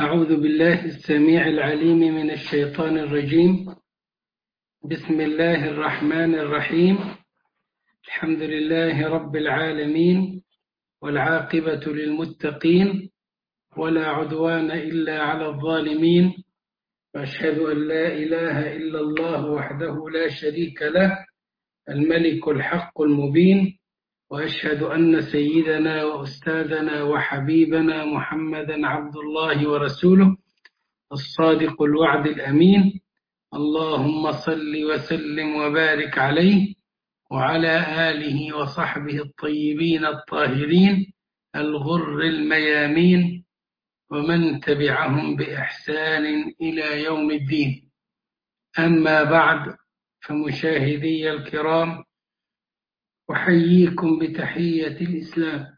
أعوذ بالله السميع العليم من الشيطان الرجيم. بسم الله الرحمن الرحيم. الحمد لله رب العالمين، والعاقبة للمتقين، ولا عدوان إلا على الظالمين، وأشهد أن لا إله إلا الله وحده لا شريك له الملك الحق المبين، وأشهد أن سيدنا وأستاذنا وحبيبنا محمدا عبد الله ورسوله الصادق الوعد الأمين. اللهم صل وسلم وبارك عليه وعلى آله وصحبه الطيبين الطاهرين الغر الميامين، ومن تبعهم بإحسان إلى يوم الدين. أما بعد، فمشاهدي الكرام، أحييكم بتحية الإسلام،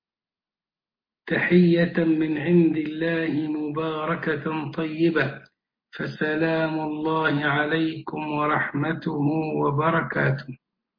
تحية من عند الله مباركة طيبة، فسلام الله عليكم ورحمته وبركاته.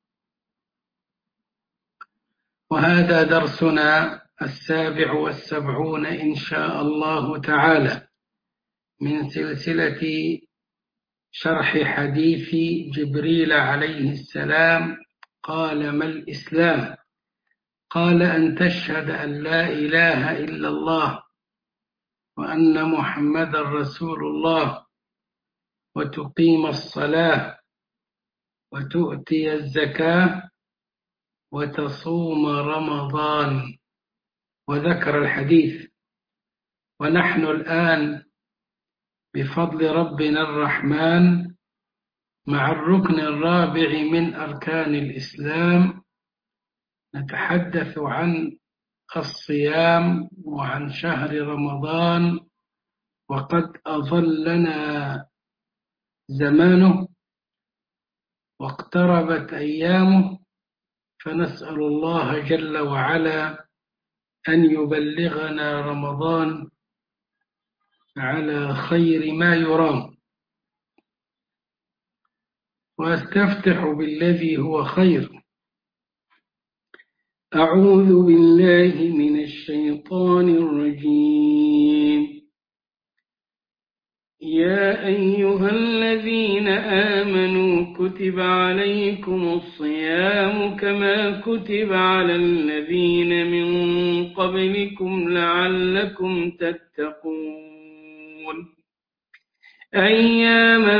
وهذا درسنا 77 إن شاء الله تعالى من سلسلة شرح حديث جبريل عليه السلام. قال: ما الإسلام؟ قال: أن تشهد أن لا إله إلا الله وأن محمد رسول الله، وتقيم الصلاة، وتؤتي الزكاة، وتصوم رمضان. وذكر الحديث. ونحن الآن بفضل ربنا الرحمن مع الركن الرابع من أركان الإسلام، نتحدث عن الصيام وعن شهر رمضان، وقد أظلنا زمانه واقتربت أيامه، فنسأل الله جل وعلا أن يبلغنا رمضان على خير ما يرام. وأستفتح بالذي هو خير. أعوذ بالله من الشيطان الرجيم. يا أيها الذين آمنوا كتب عليكم الصيام كما كتب على الذين من قبلكم لعلكم تتقون، أياما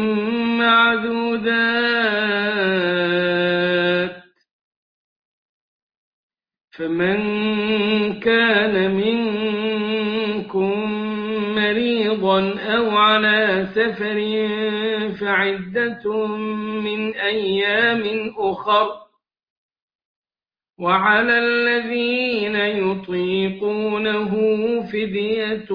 معدودات، فمن كان منكم مريضا أو على سفر فعدة من أيام أخر، وعلى الذين يطيقونه فدية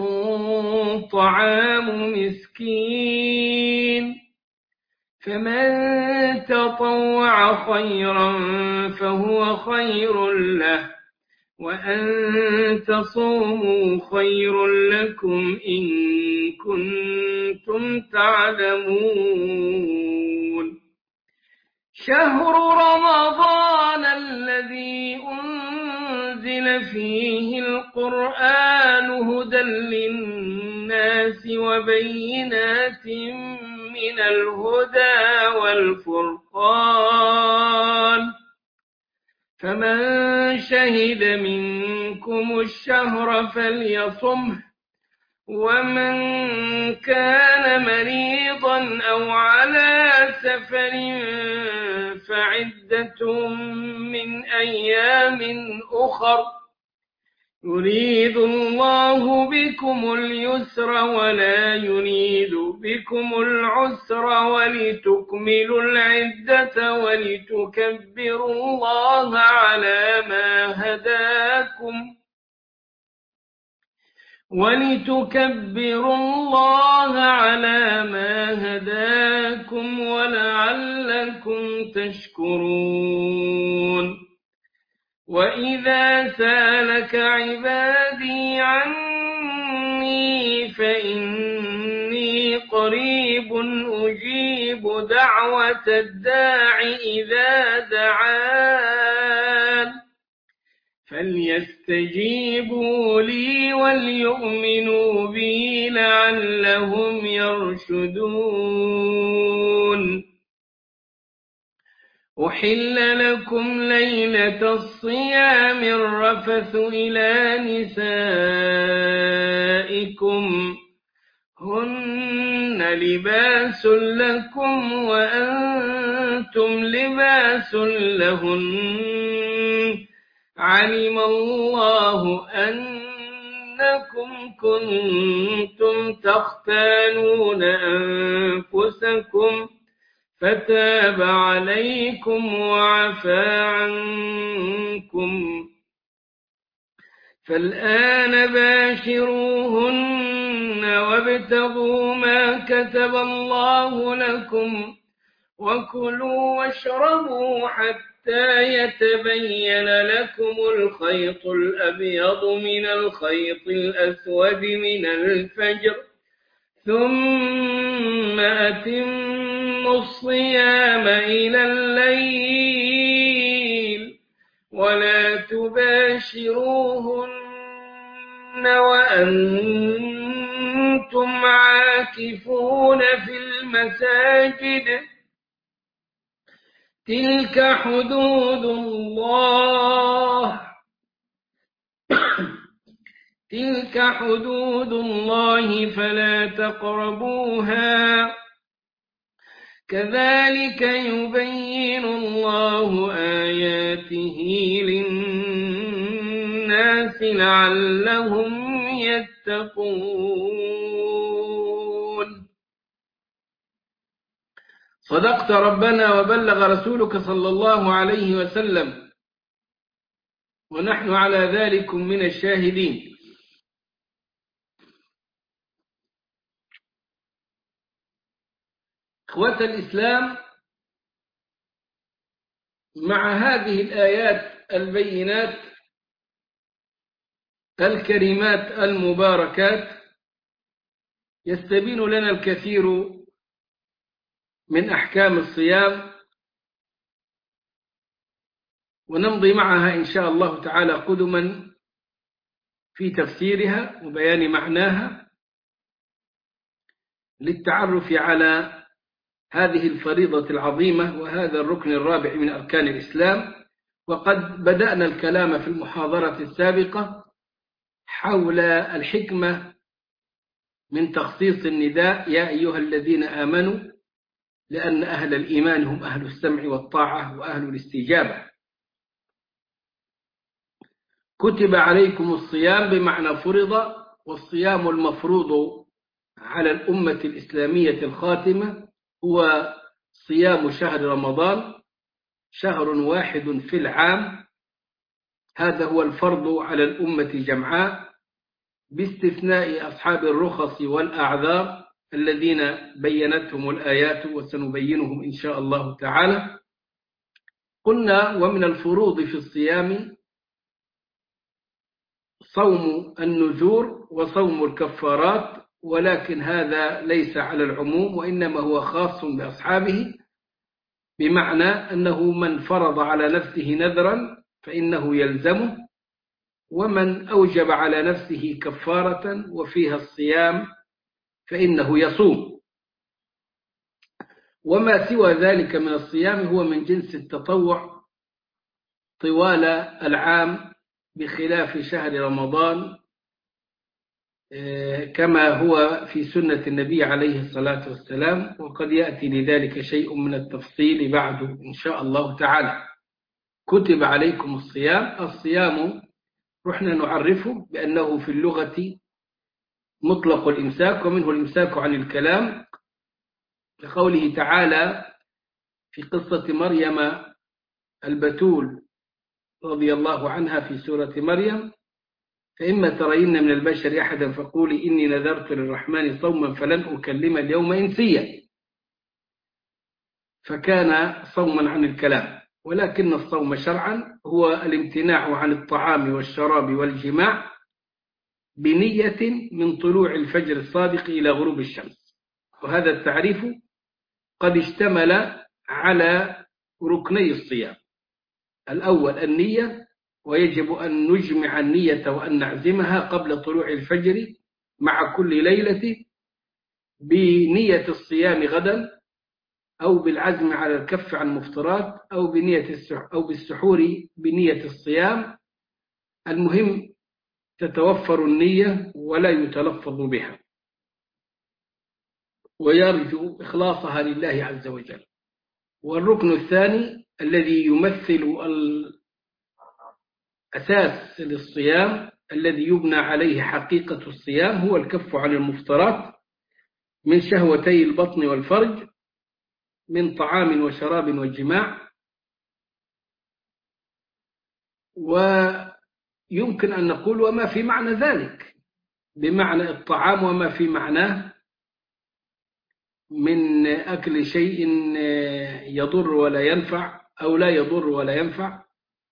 طعام مسكين، فمن تطوع خيرا فهو خير له، وأن تصوموا خير لكم إن كنتم تعلمون. شهر رمضان الذي أنزل فيه القرآن هدى للناس وبينات من الهدى والفرقان، فمن شهد منكم الشهر فليصمه، ومن كان مريضا أو على سفر فعدة من أيام أخر، يريد الله بكم اليسر ولا يريد بكم العسر، ولتكملوا العدة ولتكبروا الله على ما هداكم ولعلكم تشكرون. وإذا سالك عبادي عني فإني قريب أجيب دعوة الداع إذا دعان، فليستجيبوا لي وليؤمنوا بي لعلهم يرشدون. أحل لكم ليلة الصيام الرفث إلى نسائكم هن لباس لكم وأنتم لباس لهن علم الله أنكم كنتم تختانون أنفسكم فتاب عليكم وعفى عنكم، فالآن باشروهن وابتغوا ما كتب الله لكم وكلوا واشربوا حتى يتبين لكم الخيط الأبيض من الخيط الأسود من الفجر، ثم أتموا الصيام إلى الليل ولا تباشروهن وأنتم عاكفون في المساجد، تلك حدود الله فلا تقربوها، كذلك يبين الله آياته للناس لعلهم يتقون. صدقت ربنا وبلغ رسولك صلى الله عليه وسلم، ونحن على ذلك من الشاهدين. إخوة الإسلام، مع هذه الآيات البينات الكريمات المباركات يستبين لنا الكثير من أحكام الصيام، ونمضي معها إن شاء الله تعالى قدما في تفسيرها وبيان معناها للتعرف على هذه الفريضة العظيمة وهذا الركن الرابع من أركان الإسلام. وقد بدأنا الكلام في المحاضرة السابقة حول الحكمة من تخصيص النداء يا أيها الذين آمنوا، لأن أهل الإيمان هم أهل السمع والطاعة وأهل الاستجابة. كتب عليكم الصيام بمعنى فرض، والصيام المفروض على الأمة الإسلامية الخاتمة هو صيام شهر رمضان، شهر واحد في العام، هذا هو الفرض على الأمة جمعاء باستثناء أصحاب الرخص والأعذار الذين بينتهم الآيات وسنبينهم إن شاء الله تعالى. قلنا ومن الفروض في الصيام صوم النذور وصوم الكفارات، ولكن هذا ليس على العموم وإنما هو خاص بأصحابه، بمعنى أنه من فرض على نفسه نذرا فإنه يلزمه، ومن أوجب على نفسه كفارة وفيها الصيام فإنه يصوم. وما سوى ذلك من الصيام هو من جنس التطوع طوال العام بخلاف شهر رمضان، كما هو في سنة النبي عليه الصلاة والسلام، وقد يأتي لذلك شيء من التفصيل بعد إن شاء الله تعالى. كتب عليكم الصيام، الصيام رحنا نعرفه بأنه في اللغة مطلق الإمساك، ومنه الإمساك عن الكلام، لقوله تعالى في قصة مريم البتول رضي الله عنها في سورة مريم: فإما ترين من البشر أحدا فقولي إني نذرت للرحمن صوما فلن أكلم اليوم إنسيا، فكان صوما عن الكلام. ولكن الصوم شرعا هو الامتناع عن الطعام والشراب والجماع بنية من طلوع الفجر الصادق إلى غروب الشمس. وهذا التعريف قد اشتمل على ركني الصيام: الأول النية، ويجب أن نجمع النية وأن نعزمها قبل طلوع الفجر مع كل ليلة بنية الصيام غدا، أو بالعزم على الكف عن المفطرات، أو بالسحور بنية الصيام. المهم تتوفر النية ولا يتلفظ بها، ويرجو إخلاصها لله عز وجل. والركن الثاني الذي يمثل الأساس للصيام الذي يبنى عليه حقيقة الصيام هو الكف عن المفطرات من شهوتي البطن والفرج، من طعام وشراب وجماع. ويمكن أن نقول وما في معنى ذلك، بمعنى الطعام وما في معناه من أكل شيء يضر ولا ينفع أو لا يضر ولا ينفع،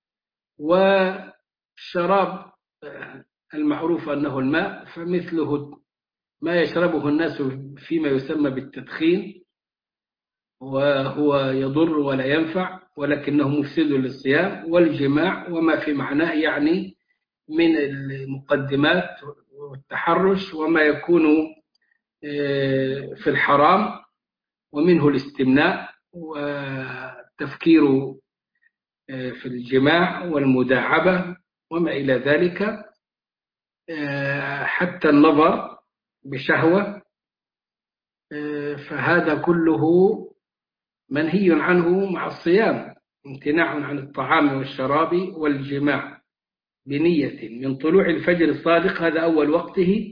والشراب المعروف أنه الماء، فمثله ما يشربه الناس فيما يسمى بالتدخين، وهو يضر ولا ينفع ولكنه مفسد للصيام. والجماع وما في معناه يعني من المقدمات والتحرش وما يكون في الحرام، ومنه الاستمناء والتفكير في الجماع والمداعبة وما إلى ذلك، حتى النظر بشهوة. فهذا كله منهي عنه مع الصيام، امتناع عن الطعام والشراب والجماع بنية من طلوع الفجر الصادق، هذا أول وقته،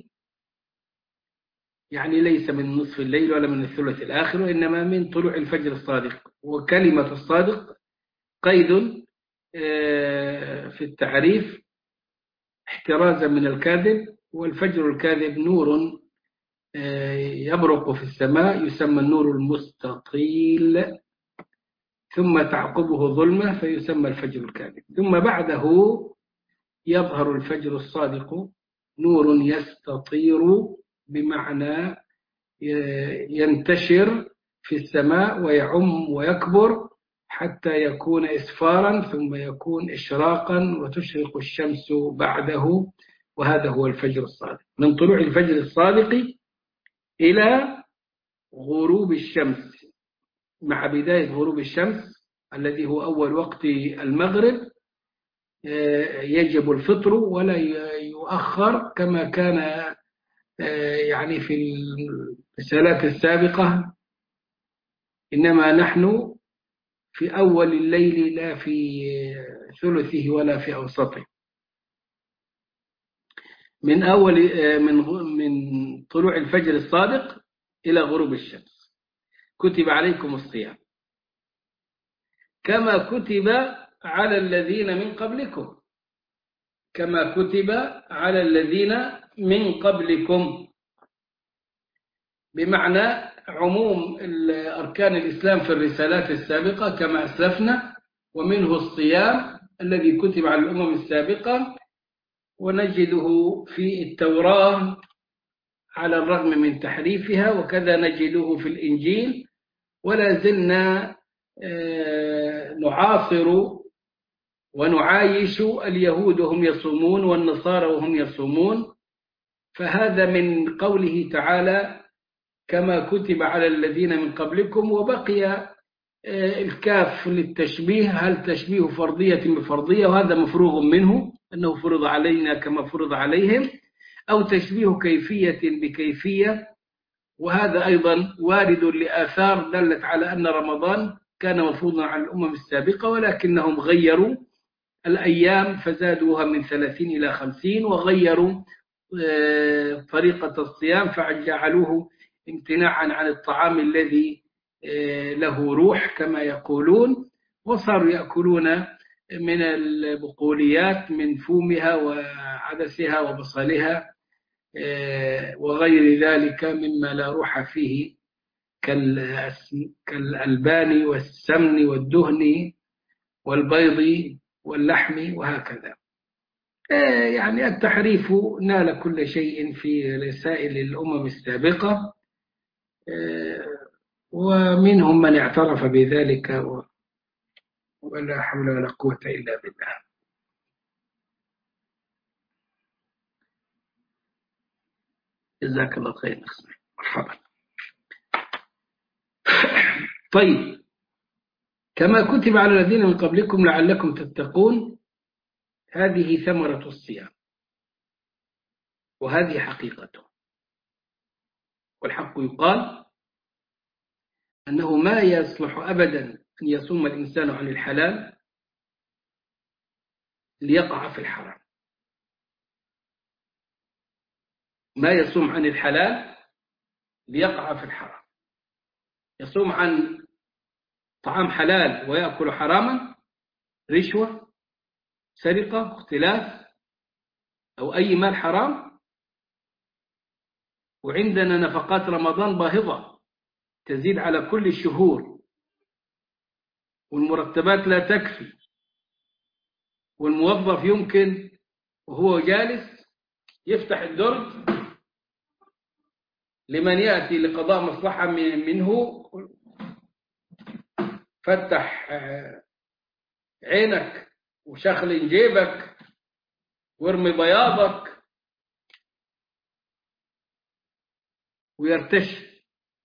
يعني ليس من نصف الليل ولا من الثلث الآخر، وإنما من طلوع الفجر الصادق. وكلمة الصادق قيد في التعريف احترازا من الكاذب، والفجر الكاذب نور يبرق في السماء يسمى النور المستطيل، ثم تعقبه ظلمة فيسمى الفجر الكاذب، ثم بعده يظهر الفجر الصادق نور يستطير بمعنى ينتشر في السماء ويعم ويكبر حتى يكون إسفارا، ثم يكون إشراقا وتشرق الشمس بعده، وهذا هو الفجر الصادق. من طلوع الفجر الصادق إلى غروب الشمس، مع بداية غروب الشمس الذي هو أول وقت المغرب يجب الفطر ولا يؤخر كما كان يعني في الرسالات السابقة، إنما نحن في أول الليل لا في ثلثه ولا في أوسطه. من طلوع الفجر الصادق إلى غروب الشمس كتب عليكم الصيام كما كتب على الذين من قبلكم، كما كتب على الذين من قبلكم، بمعنى عموم أركان الإسلام في الرسالات السابقة كما أسلفنا، ومنه الصيام الذي كتب على الأمم السابقة، ونجده في التوراة على الرغم من تحريفها، وكذا نجده في الإنجيل. ولا زلنا نعاصر ونعايش اليهود وهم يصومون والنصارى وهم يصومون، فهذا من قوله تعالى كما كتب على الذين من قبلكم. وبقي الكاف للتشبيه، هل تشبيه فرضية بفرضية، وهذا مفروغ منه أنه فرض علينا كما فرض عليهم، أو تشبيه كيفية بكيفية، وهذا أيضا وارد لآثار دلت على أن رمضان كان مفروضا على الأمم السابقة، ولكنهم غيروا الأيام فزادوها من 30 إلى 50، وغيروا طريقة الصيام فجعلوه امتناعا عن الطعام الذي له روح كما يقولون، وصاروا يأكلون من البقوليات من فومها وعدسها وبصلها وغير ذلك مما لا روح فيه كالألبان والسمن والدهن والبيض واللحم وهكذا. يعني التحريف نال كل شيء في رسائل الأمم السابقة، ومنهم من اعترف بذلك، ولا حول ولا قوة إلا بالله. جزاك الله خير. مرحبا. طيب، كما كتب على الذين من قبلكم لعلكم تتقون، هذه ثمرة الصيام وهذه حقيقته. والحق يقال أنه ما يصلح أبدا أن يصوم الإنسان عن الحلال ليقع في الحرام. ما يصوم عن الحلال ليقع في الحرام. يصوم عن طعام حلال ويأكل حراما، رشوة، سرقة، اختلاس، أو أي مال حرام. وعندنا نفقات رمضان باهظة تزيد على كل الشهور، والمرتبات لا تكفي، والموظف يمكن وهو جالس يفتح الدرج لمن يأتي لقضاء مصلحة منه، فتح عينك وشخل جيبك وارمي بياضك ويرتش،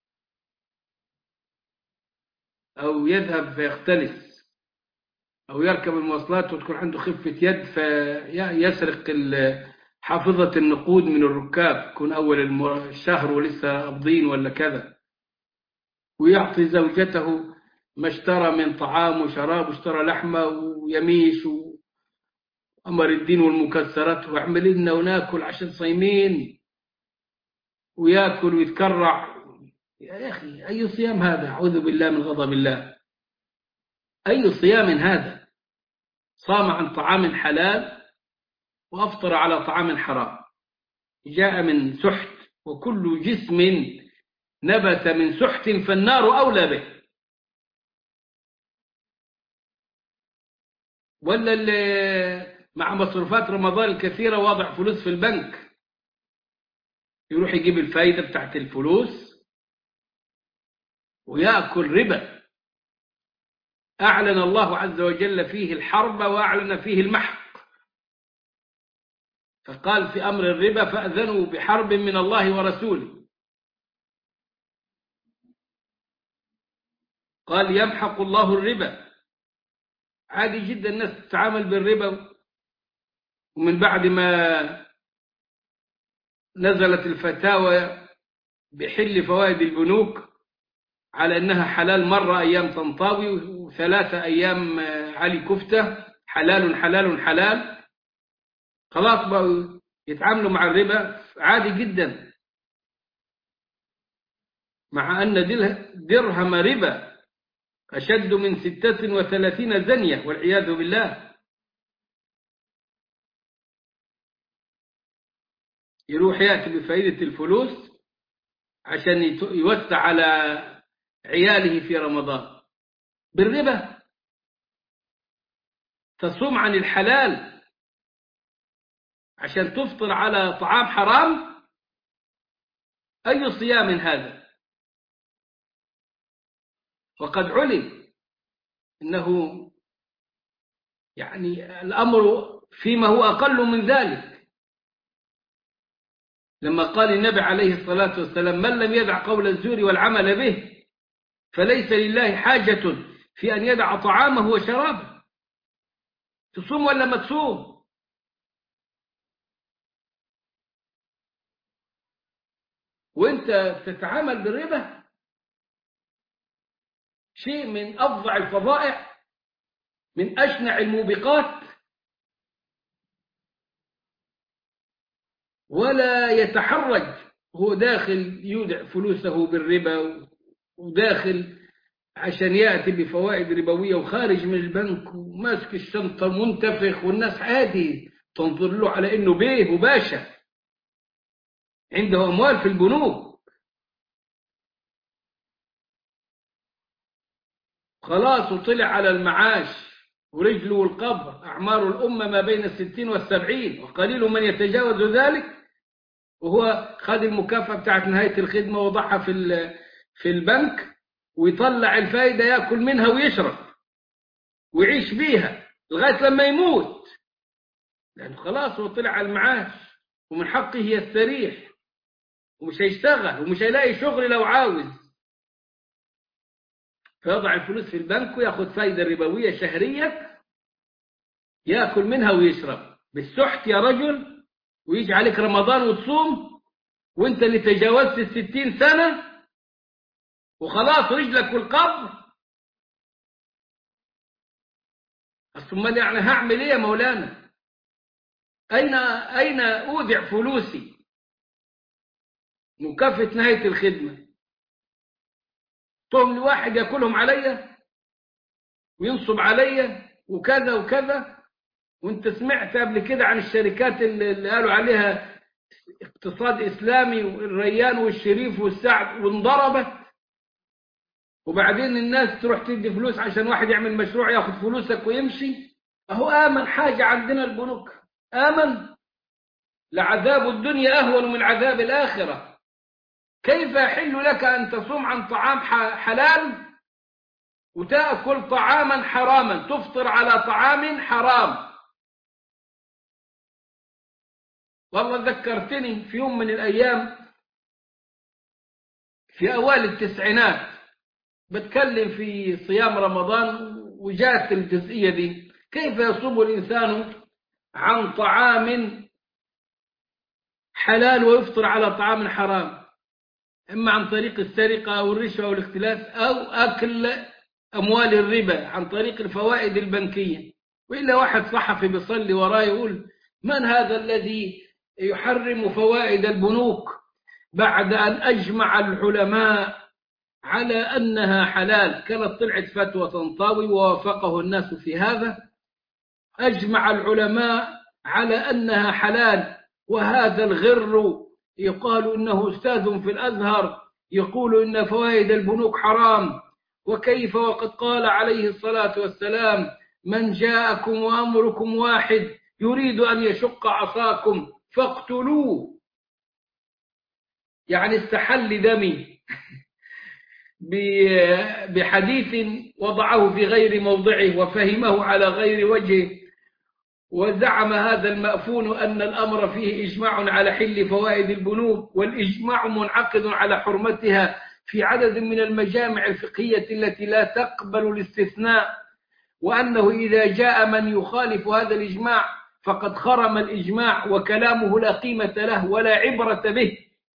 أو يذهب فيختلس، أو يركب المواصلات وتكون عنده خفة يد فيسرق حافظة النقود من الركاب، يكون أول الشهر ولسه قابضين ولا كذا، ويعطي زوجته ما اشترى من طعام وشراب واشترى لحمة ويميش وأمر الدين والمكسرات واعمل لنا وناكل عشان صايمين، وياكل ويتكرع. يا أخي، أي صيام هذا؟ أعوذ بالله من غضب الله. أي صيام هذا؟ صام عن طعام حلال وأفطر على طعام حرام، جاء من سحت، وكل جسم نبت من سحت فالنار أولى به. ولا اللي مع مصروفات رمضان الكثيرة واضع فلوس في البنك، يروح يجيب الفايدة بتاعت الفلوس ويأكل ربا. أعلن الله عز وجل فيه الحرب وأعلن فيه المحق، فقال في أمر الربا فأذنوا بحرب من الله ورسوله. قال يمحق الله الربا. عادي جدا الناس تتعامل بالربا، ومن بعد ما نزلت الفتاوى بحل فوائد البنوك على أنها حلال مرة أيام طنطاوي، وثلاثة أيام علي كفتة، حلال حلال حلال، خلاص بقوا يتعاملوا مع الربا عادي جدا، مع أن درهم ربا أشد من 36 زنية والعياذ بالله. يروح يأتي بفائدة الفلوس عشان يوسع على عياله في رمضان بالربا. تصوم عن الحلال عشان تفطر على طعام حرام؟ أي صيام هذا؟ وقد علم إنه يعني الأمر فيما هو أقل من ذلك، لما قال النبي عليه الصلاة والسلام من لم يدع قول الزور والعمل به فليس لله حاجة في أن يدع طعامه وشرابه. تصوم ولا ما تصوم؟ وانت تتعامل بالربا، شيء من أفظع الفظائع، من أشنع الموبقات، ولا يتحرج هو داخل يودع فلوسه بالربا، وداخل عشان يأتي بفوائد ربوية، وخارج من البنك وماسك الشنطة منتفخ، والناس عادي تنظر له على إنه بيه وباشا عنده أموال في البنوك. خلاص وطلع على المعاش ورجله والقبر، أعمار الأمة ما بين 60 و70، وقليل من يتجاوز ذلك، وهو خد المكافأة بتاعت نهاية الخدمة وضعها في البنك، ويطلع الفايدة يأكل منها ويشرب ويعيش بيها لغاية لما يموت، لأنه خلاص هو طلع على المعاش ومن حقه يستريح ومش هيشتغل ومش هيلاقي شغل لو عاوز، فيضع الفلوس في البنك وياخد فايدة ربوية شهرية يأكل منها ويشرب بالسحت يا رجل، ويجي عليك رمضان وتصوم وانت اللي تجاوزت 60 سنة وخلاص رجلك في القبر. امال يعني هعمل ايه يا مولانا؟ أين أودع فلوسي؟ مكافأة نهاية الخدمة طهم لواحد يأكلهم عليا وينصب عليا وكذا وكذا. وانت سمعت قبل كده عن الشركات اللي قالوا عليها اقتصاد إسلامي والريان والشريف والسعد وانضربت، وبعدين الناس تروح تدي فلوس عشان واحد يعمل مشروع ياخد فلوسك ويمشي. أهو آمن حاجة عندنا البنوك، آمن. لعذاب الدنيا أهون من عذاب الآخرة. كيف يحل لك أن تصوم عن طعام حلال وتأكل طعاما حراما، تفطر على طعام حرام؟ والله ذكرتني في يوم من الأيام في أوائل التسعينات بتكلم في صيام رمضان وجاءت الجزئية دي، كيف يصوم الإنسان عن طعام حلال ويفطر على طعام حرام، إما عن طريق السرقة أو الرشوة أو الاختلاس أو أكل أموال الربا عن طريق الفوائد البنكية. وإلا واحد صحفي بيصلي وراه يقول من هذا الذي يحرم فوائد البنوك بعد أن أجمع العلماء على أنها حلال؟ كانت طلعت فتوى طنطاوي ووافقه الناس في هذا. أجمع العلماء على أنها حلال، وهذا الغر يقال إنه أستاذ في الأزهر يقول إن فوائد البنوك حرام. وكيف وقد قال عليه الصلاة والسلام من جاءكم وأمركم واحد يريد أن يشق عصاكم فاقتلوه. يعني استحل دمي بحديث وضعه في غير موضعه وفهمه على غير وجهه، وزعم هذا المأفون أن الأمر فيه إجماع على حل فوائد البنوك، والإجماع منعقد على حرمتها في عدد من المجامع الفقهية التي لا تقبل الاستثناء، وأنه إذا جاء من يخالف هذا الإجماع فقد خرم الإجماع وكلامه لا قيمة له ولا عبرة به.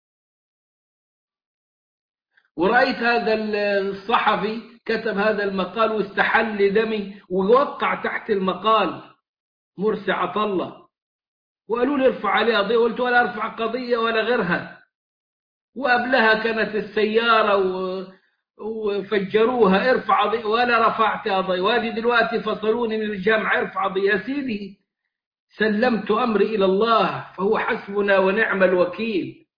ورأيت هذا الصحفي كتب هذا المقال واستحل دمي ووقع تحت المقال مرسي عطلة، وقالوا لي ارفع عليه قضية، قلت ولا ارفع قضية ولا غيرها. وقبلها كانت السيارة وفجروها، ارفع قضية ولا رفعت قضية، وهذه دلوقتي فصلوني من الجامعة ارفع قضية. يا سيدي سلمت أمري إلى الله فهو حسبنا ونعم الوكيل.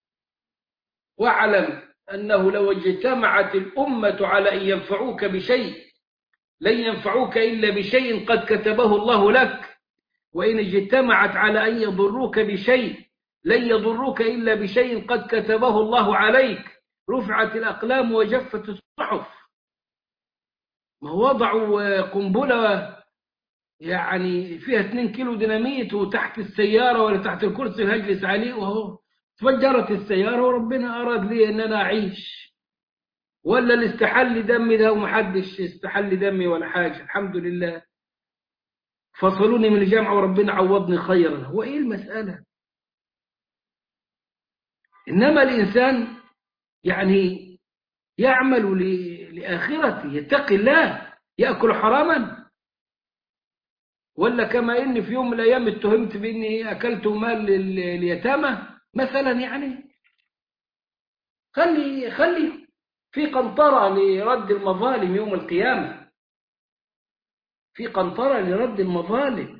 واعلم أنه لو اجتمعت الأمة على أن ينفعوك بشيء لن ينفعوك إلا بشيء قد كتبه الله لك، وإن اجتمعت على أن يضروك بشيء لن يضروك إلا بشيء قد كتبه الله عليك. رفعت الأقلام وجفت الصحف. ما وضعوا قنبلة يعني فيها 2 كيلو ديناميت وتحت السيارة ولا تحت الكرسي اللي هجلس عليه، وهو تفجرت السيارة وربنا أراد لي أن أنا أعيش. ولا اللي استحل دمي ده ومحدش استحل دمي ولا حاجة، الحمد لله فصلوني من الجامعة وربنا عوضني خيرا. هو إيه المسألة؟ إنما الإنسان يعني يعمل لآخرته، يتقي الله، يأكل حراما. ولا كما إني في يوم من الأيام اتهمت بإني أكلت مال اليتامى مثلا. يعني خلي في قنطرة لرد المظالم يوم القيامة، في قنطرة لرد المظالم.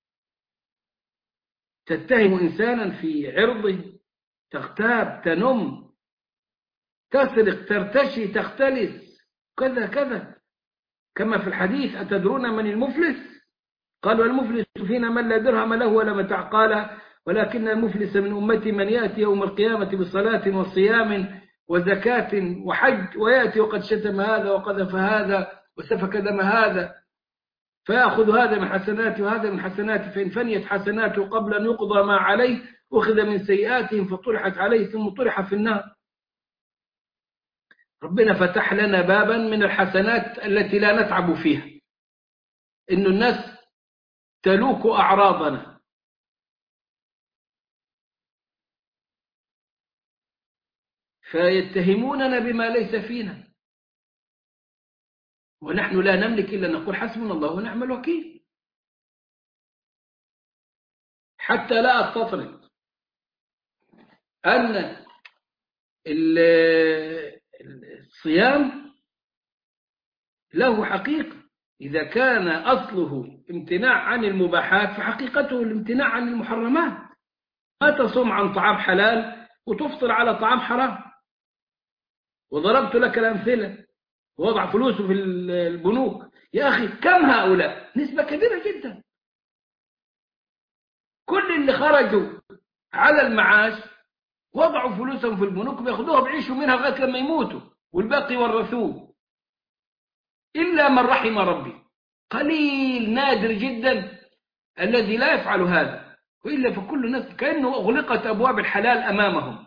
تتهم إنسانا في عرضه، تغتاب، تنم، تسرق، ترتشي، تختلس، كذا كذا. كما في الحديث أتدرون من المفلس؟ قالوا المفلس فينا من لا درهم له ولا متاع، قال ولكن المفلس من أمتي من يأتي يوم القيامة بصلاة وصيام وزكاة وحج ويأتي وقد شتم هذا وقذف هذا وسفك دم هذا، فيأخذ هذا من حسناته وهذا من حسناته، فإن فنيت حسناته قبل أن يقضى ما عليه أخذ من سيئاتهم فطرحت عليه ثم طرح في النار. ربنا فتح لنا بابا من الحسنات التي لا نتعب فيها، إن الناس تلوك أعراضنا، فيتهموننا بما ليس فينا، ونحن لا نملك إلا أن نقول حسبنا الله ونعم الوكيل. حتى لا أستطرد أن الصيام له حقيقة. إذا كان أصله امتناع عن المباحات فحقيقته الامتناع عن المحرمات. ما تصوم عن طعام حلال وتفطر على طعام حرام. وضربت لك الأمثلة، وضع فلوسه في البنوك. يا أخي كم هؤلاء؟ نسبة كبيرة جدا. كل اللي خرجوا على المعاش وضعوا فلوسهم في البنوك ويأخذوها بيعيشوا منها لغاية لما يموتوا، والباقي ورثوه، إلا من رحم ربي. قليل نادر جدا الذي لا يفعل هذا، وإلا فكل الناس كأنه أغلقت أبواب الحلال أمامهم.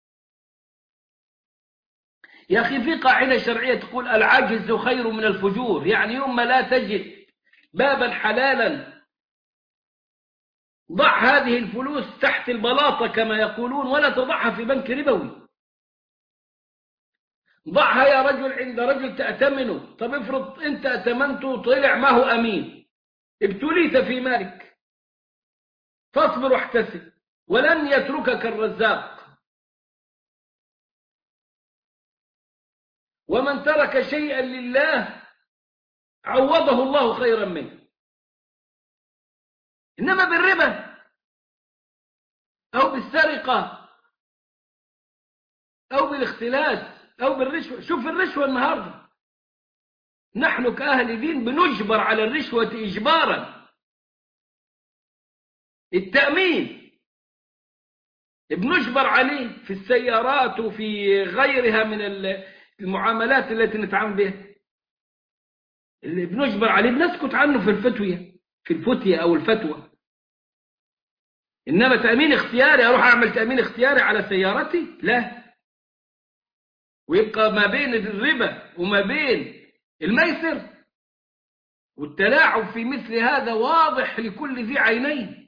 يا أخي في قاعدة شرعية تقول العجز خير من الفجور، يعني يوم ما لا تجد بابا حلالا ضع هذه الفلوس تحت البلاطة كما يقولون، ولا تضعها في بنك ربوي. ضعها يا رجل عند رجل تأتمنه. طب افرض انت أتمنته طلع ما هو أمين، ابتليت في مالك، فاصبر واحتسب، ولن يتركك الرزاق. ومن ترك شيئا لله عوضه الله خيرا منه. إنما بالربا أو بالسرقة أو بالاختلاس أو بالرشوة. شوف الرشوة النهاردة، نحن كأهل دين بنجبر على الرشوة إجبارا. التأمين بنجبر عليه في السيارات وفي غيرها من المعاملات التي نتعامل بها. اللي بنجبر عليه بنسكت عنه في الفتية أو الفتوى. إنما تأمين اختياري، أروح أعمل تأمين اختياري على سيارتي؟ لا. ويبقى ما بين الربا وما بين الميسر والتلاعب في مثل هذا واضح لكل ذي عينين.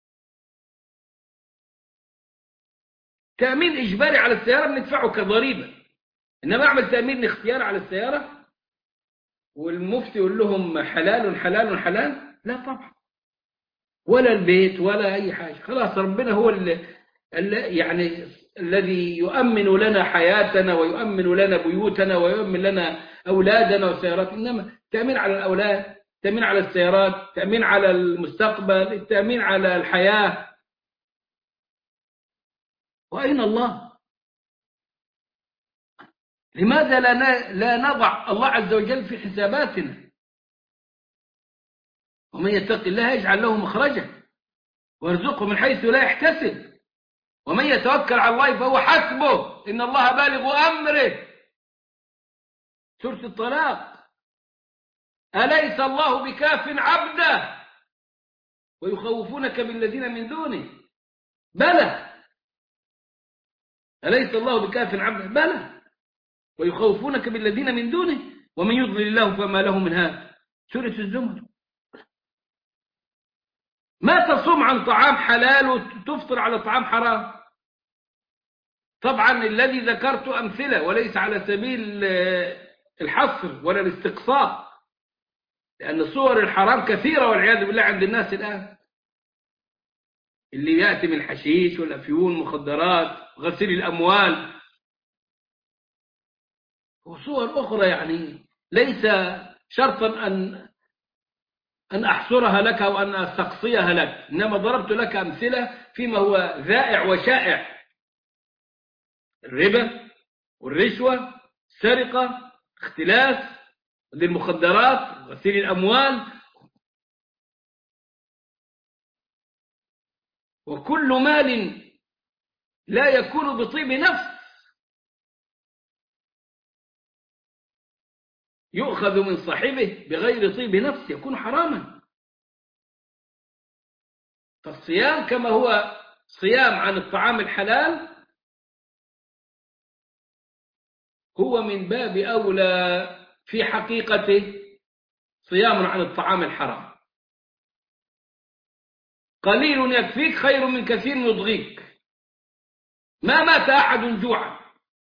تأمين إجباري على السيارة بندفعه كضريبة، إنما أعمل تأمين اختياري على السيارة والمفتي يقول لهم حلال حلال حلال؟ لا طبعا. ولا البيت ولا أي حاجة. خلاص ربنا هو يعني الذي يؤمن لنا حياتنا ويؤمن لنا بيوتنا ويؤمن لنا أولادنا وسيارات. إنما تأمين على الأولاد، تأمين على السيارات، تأمين على المستقبل، التأمين على الحياة. وأين الله؟ لماذا لا نضع الله عز وجل في حساباتنا؟ ومن يتق الله يجعل له مخرجا ويرزقه من حيث لا يحتسب، ومن يتوكل على الله فهو حسبه إن الله بالغ أمره. سورة الطلاق. أليس الله بكاف عبده ويخوفونك بالذين من دونه؟ بلى. أليس الله بكاف عبده؟ بلى. ويخوفونك بالذين من دونه ومن يضلل الله فما له من هاد. سورة الزمر. ما تصوم عن طعام حلال وتفطر على طعام حرام. طبعا الذي ذكرت أمثلة وليس على سبيل الحصر ولا الاستقصاء، لأن صور الحرام كثيرة والعياذ بالله عند الناس الآن. اللي يأتي من الحشيش والأفيون مخدرات غسيل الأموال وصور أخرى، يعني ليس شرطا أن أحصرها لك أو أن أستقصيها لك، إنما ضربت لك أمثلة فيما هو ذائع وشائع: الربا والرشوة، السرقة، اختلاس، المخدرات، غسيل الأموال. وكل مال لا يكون بطيب نفس يؤخذ من صاحبه بغير طيب نفس يكون حراما. فالصيام كما هو صيام عن الطعام الحلال هو من باب أولى في حقيقته صيام عن الطعام الحرام. قليل يكفيك خير من كثير يضغيك. ما مات أحد جوعا.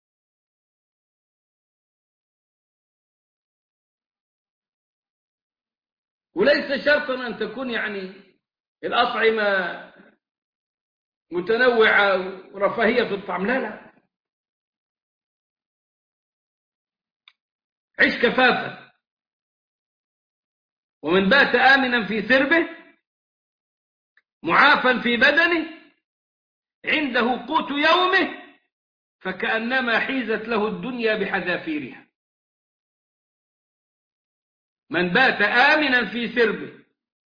وليس شرطا أن تكون يعني الأطعمة متنوعة ورفاهية في الطعم، لا لا، عيش كفافا. ومن بات آمنا في سربه معافا في بدنه عنده قوت يومه فكأنما حيزت له الدنيا بحذافيرها. من بات آمنا في سربه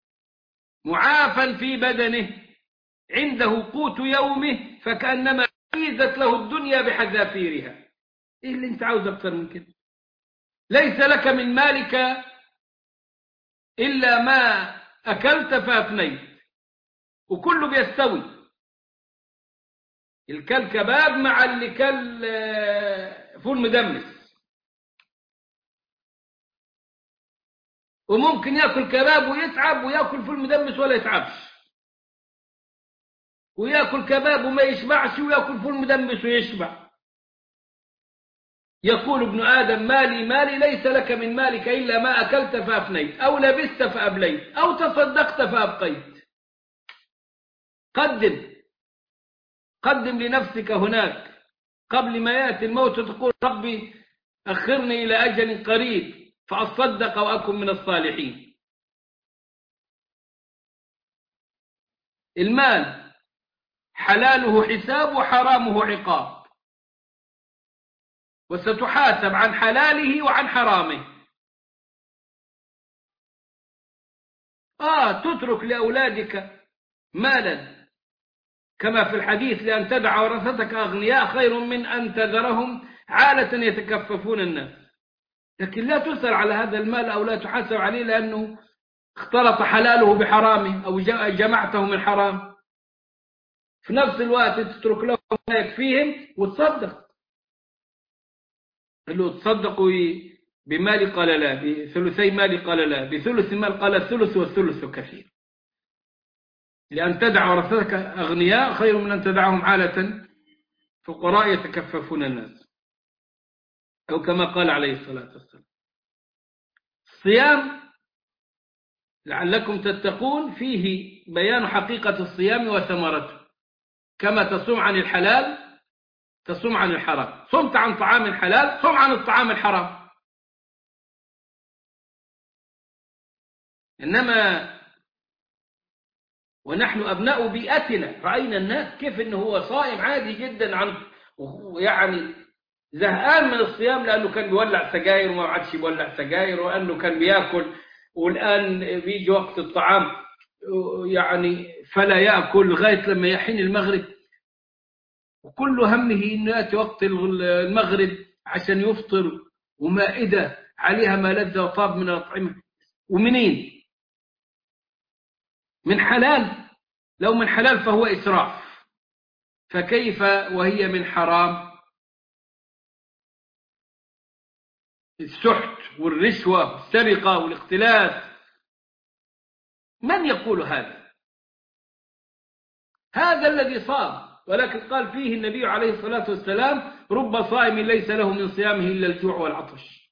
معافا في بدنه عنده قوت يومه فكأنما حيزت له الدنيا بحذافيرها. ايه اللي انت عاوز اكتر من كده؟ ليس لك من مالك إلا ما أكلت فأفنيت، وكله بيستوي. الكل كباب مع اللي كل فول مدمس. وممكن يأكل كباب ويتعب، ويأكل فول مدمس ولا يتعبش، ويأكل كباب وما يشبعش، ويأكل فول مدمس ويشبع. يقول ابن آدم مالي مالي، ليس لك من مالك إلا ما أكلت فأفنيت، أو لبست فأبليت، أو تصدقت فأبقيت. قدم لنفسك هناك قبل ما يأتي الموت، تقول ربي أخرني إلى أجل قريب فأصدق وأكن من الصالحين. المال حلاله حساب وحرامه عقاب، وستحاسب عن حلاله وعن حرامه. تترك لأولادك مالا كما في الحديث لأن تدع ورثتك أغنياء خير من أن تذرهم عالة يتكففون الناس. لكن لا تسأل على هذا المال أو لا تحاسب عليه لأنه اختلط حلاله بحرامه أو جمعته من حرام. في نفس الوقت تترك لهم ما يكفيهم وتصدق. قال له تصدقوا بمال، قال لا. بثلثي مال، قال لا. بثلث مال، قال الثلث والثلث كثير. لأن تدع ورثتك أغنياء خير من أن تدعهم عالة فقراء يتكففون الناس، أو كما قال عليه الصلاة والسلام. الصيام لعلكم تتقون فيه بيان حقيقة الصيام وثمرته. كما تصوم عن الحلال تصوم عن الحرام. صمت عن طعام الحلال، صم عن الطعام الحرام. إنما ونحن أبناء بيئتنا رأينا الناس كيف إنه هو صائم عادي جدا، يعني زهقان من الصيام لأنه كان بيولع سجاير وما عادش بيولع سجاير، وأنه كان بياكل والآن بيجي وقت الطعام يعني فلا يأكل لغاية لما يحين المغرب، وكل همه إنه يأتي وقت المغرب عشان يفطر، ومائدة عليها ما لذ وطاب من الأطعمة. ومنين؟ من حلال. لو من حلال فهو إسراف، فكيف وهي من حرام؟ السحت والرشوة والسرقة والاختلاس. من يقول هذا؟ هذا الذي صام. ولكن قال فيه النبي عليه الصلاة والسلام رب صائم ليس له من صيامه إلا الجوع والعطش.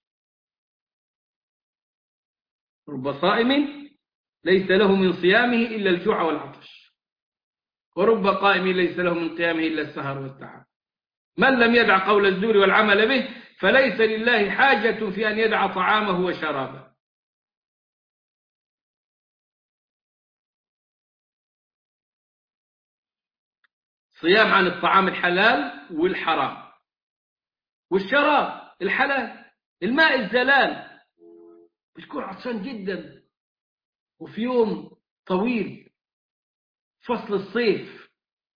رب صائم ليس له من صيامه إلا الجوع والعطش، ورب قائم ليس له من قيامه إلا السهر والتعب. من لم يدع قول الزور والعمل به فليس لله حاجة في أن يدع طعامه وشرابه. صيام عن الطعام الحلال والحرام والشراب الحلال. الماء الزلال بتكون عطشان جدا وفي يوم طويل فصل الصيف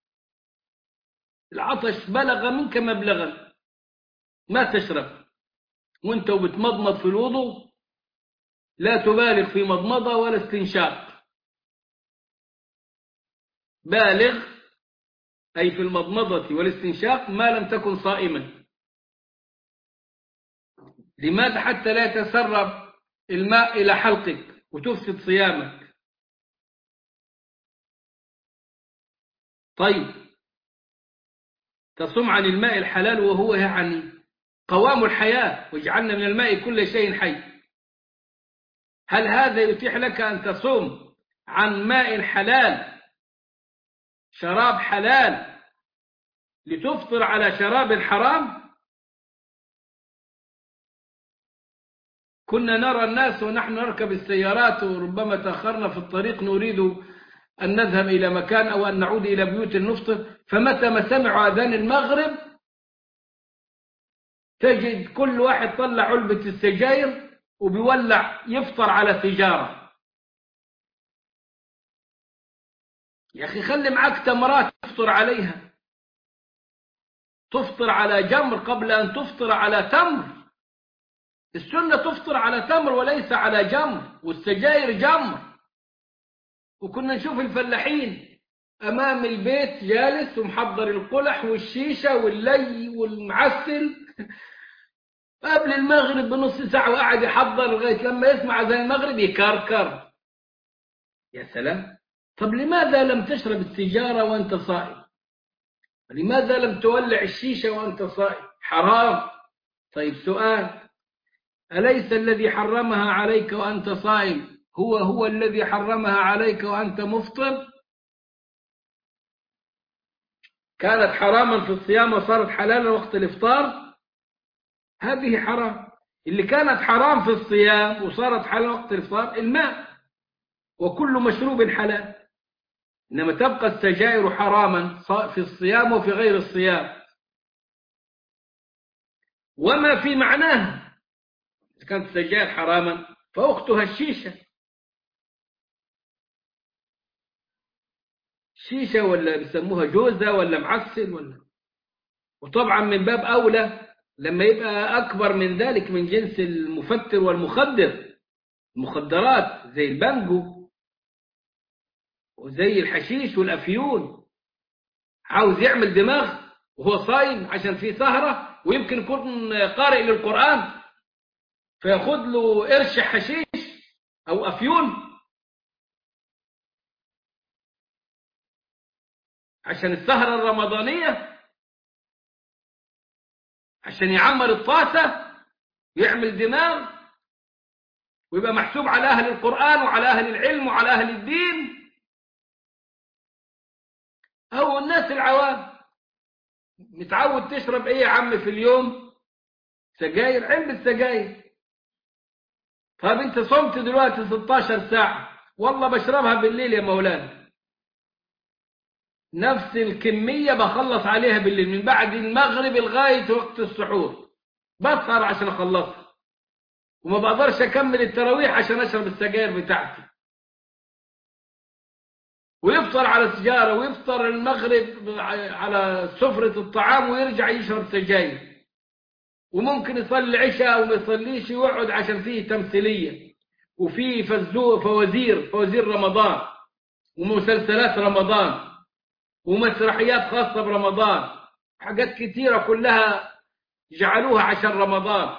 العطش بلغ منك مبلغا ما تشرب، وانت وبتمضمض في الوضوء لا تبالغ في مضمضة ولا استنشاق. بالغ أي في المضمضة والاستنشاق ما لم تكن صائما. لماذا؟ حتى لا يتسرب الماء إلى حلقك وتفسد صيامك. طيب، تصوم عن الماء الحلال وهو يعني قوام الحياة، واجعلنا من الماء كل شيء حي. هل هذا يتيح لك أن تصوم عن ماء حلال، شراب حلال، لتفطر على شراب حرام؟ كنا نرى الناس ونحن نركب السيارات وربما تأخرنا في الطريق نريد أن نذهب إلى مكان أو أن نعود إلى بيوت نفطر، فمتى ما سمعوا أذان المغرب تجد كل واحد طلع علبة السجاير وبيولع يفطر على سيجارة. يا أخي خلي معك تمرات تفطر عليها، تفطر على جمر قبل أن تفطر على تمر. السنة تفطر على تمر وليس على جمر، والسجاير جمر. وكنا نشوف الفلاحين أمام البيت جالس ومحضر القلح والشيشة واللي والمعسل قبل المغرب بنص ساعة، وقاعد يحضر لغاية لما يسمع أذان المغرب يكركر. يا سلام! طب لماذا لم تشرب السيجارة وأنت صائم؟ لماذا لم تولع الشيشة وأنت صائم؟ حرام. طيب سؤال، أليس الذي حرمها عليك وأنت صائم هو الذي حرمها عليك وأنت مفطر؟ كانت حراما في الصيام وصارت حلالا وقت الإفطار؟ هذه حرام. اللي كانت حرام في الصيام وصارت حلال وقت الإفطار الماء، وكل مشروب حلال. إنما تبقى السجائر حراما في الصيام وفي غير الصيام، وما في معناها. إذا كانت السجائر حراما فأختها الشيشة، شيشة ولا بيسموها جوزة ولا معسل ولا. وطبعا من باب أولى لما يبقى أكبر من ذلك من جنس المفتر والمخدر، المخدرات زي البانجو وزي الحشيش والأفيون. عاوز يعمل دماغ وهو صايم عشان في سهرة، ويمكن يكون قارئ للقرآن فياخد له قرش حشيش أو أفيون عشان السهرة الرمضانية، عشان يعمر الطاسة ويعمل دماغ ويبقى محسوب على أهل القرآن وعلى أهل العلم وعلى أهل الدين. أو الناس العوام متعود تشرب إيه يا عم في اليوم؟ سجاير، علبة سجاير. طب أنت صمت دلوقتي 16 ساعة، والله بشربها بالليل يا مولانا، نفس الكمية بخلص عليها بالليل من بعد المغرب لغاية وقت السحور، بسهر عشان أخلصها، وما بقدرش أكمل التراويح عشان أشرب السجاير بتاعتي. ويفطر على سجارة، ويفطر المغرب على سفرة الطعام ويرجع يشرب سجاير، وممكن يصلي العشاء وما يصليش ويقعد عشان فيه تمثيلية وفيه فوازير رمضان ومسلسلات رمضان ومسرحيات خاصة برمضان، حاجات كتيرة كلها جعلوها عشان رمضان.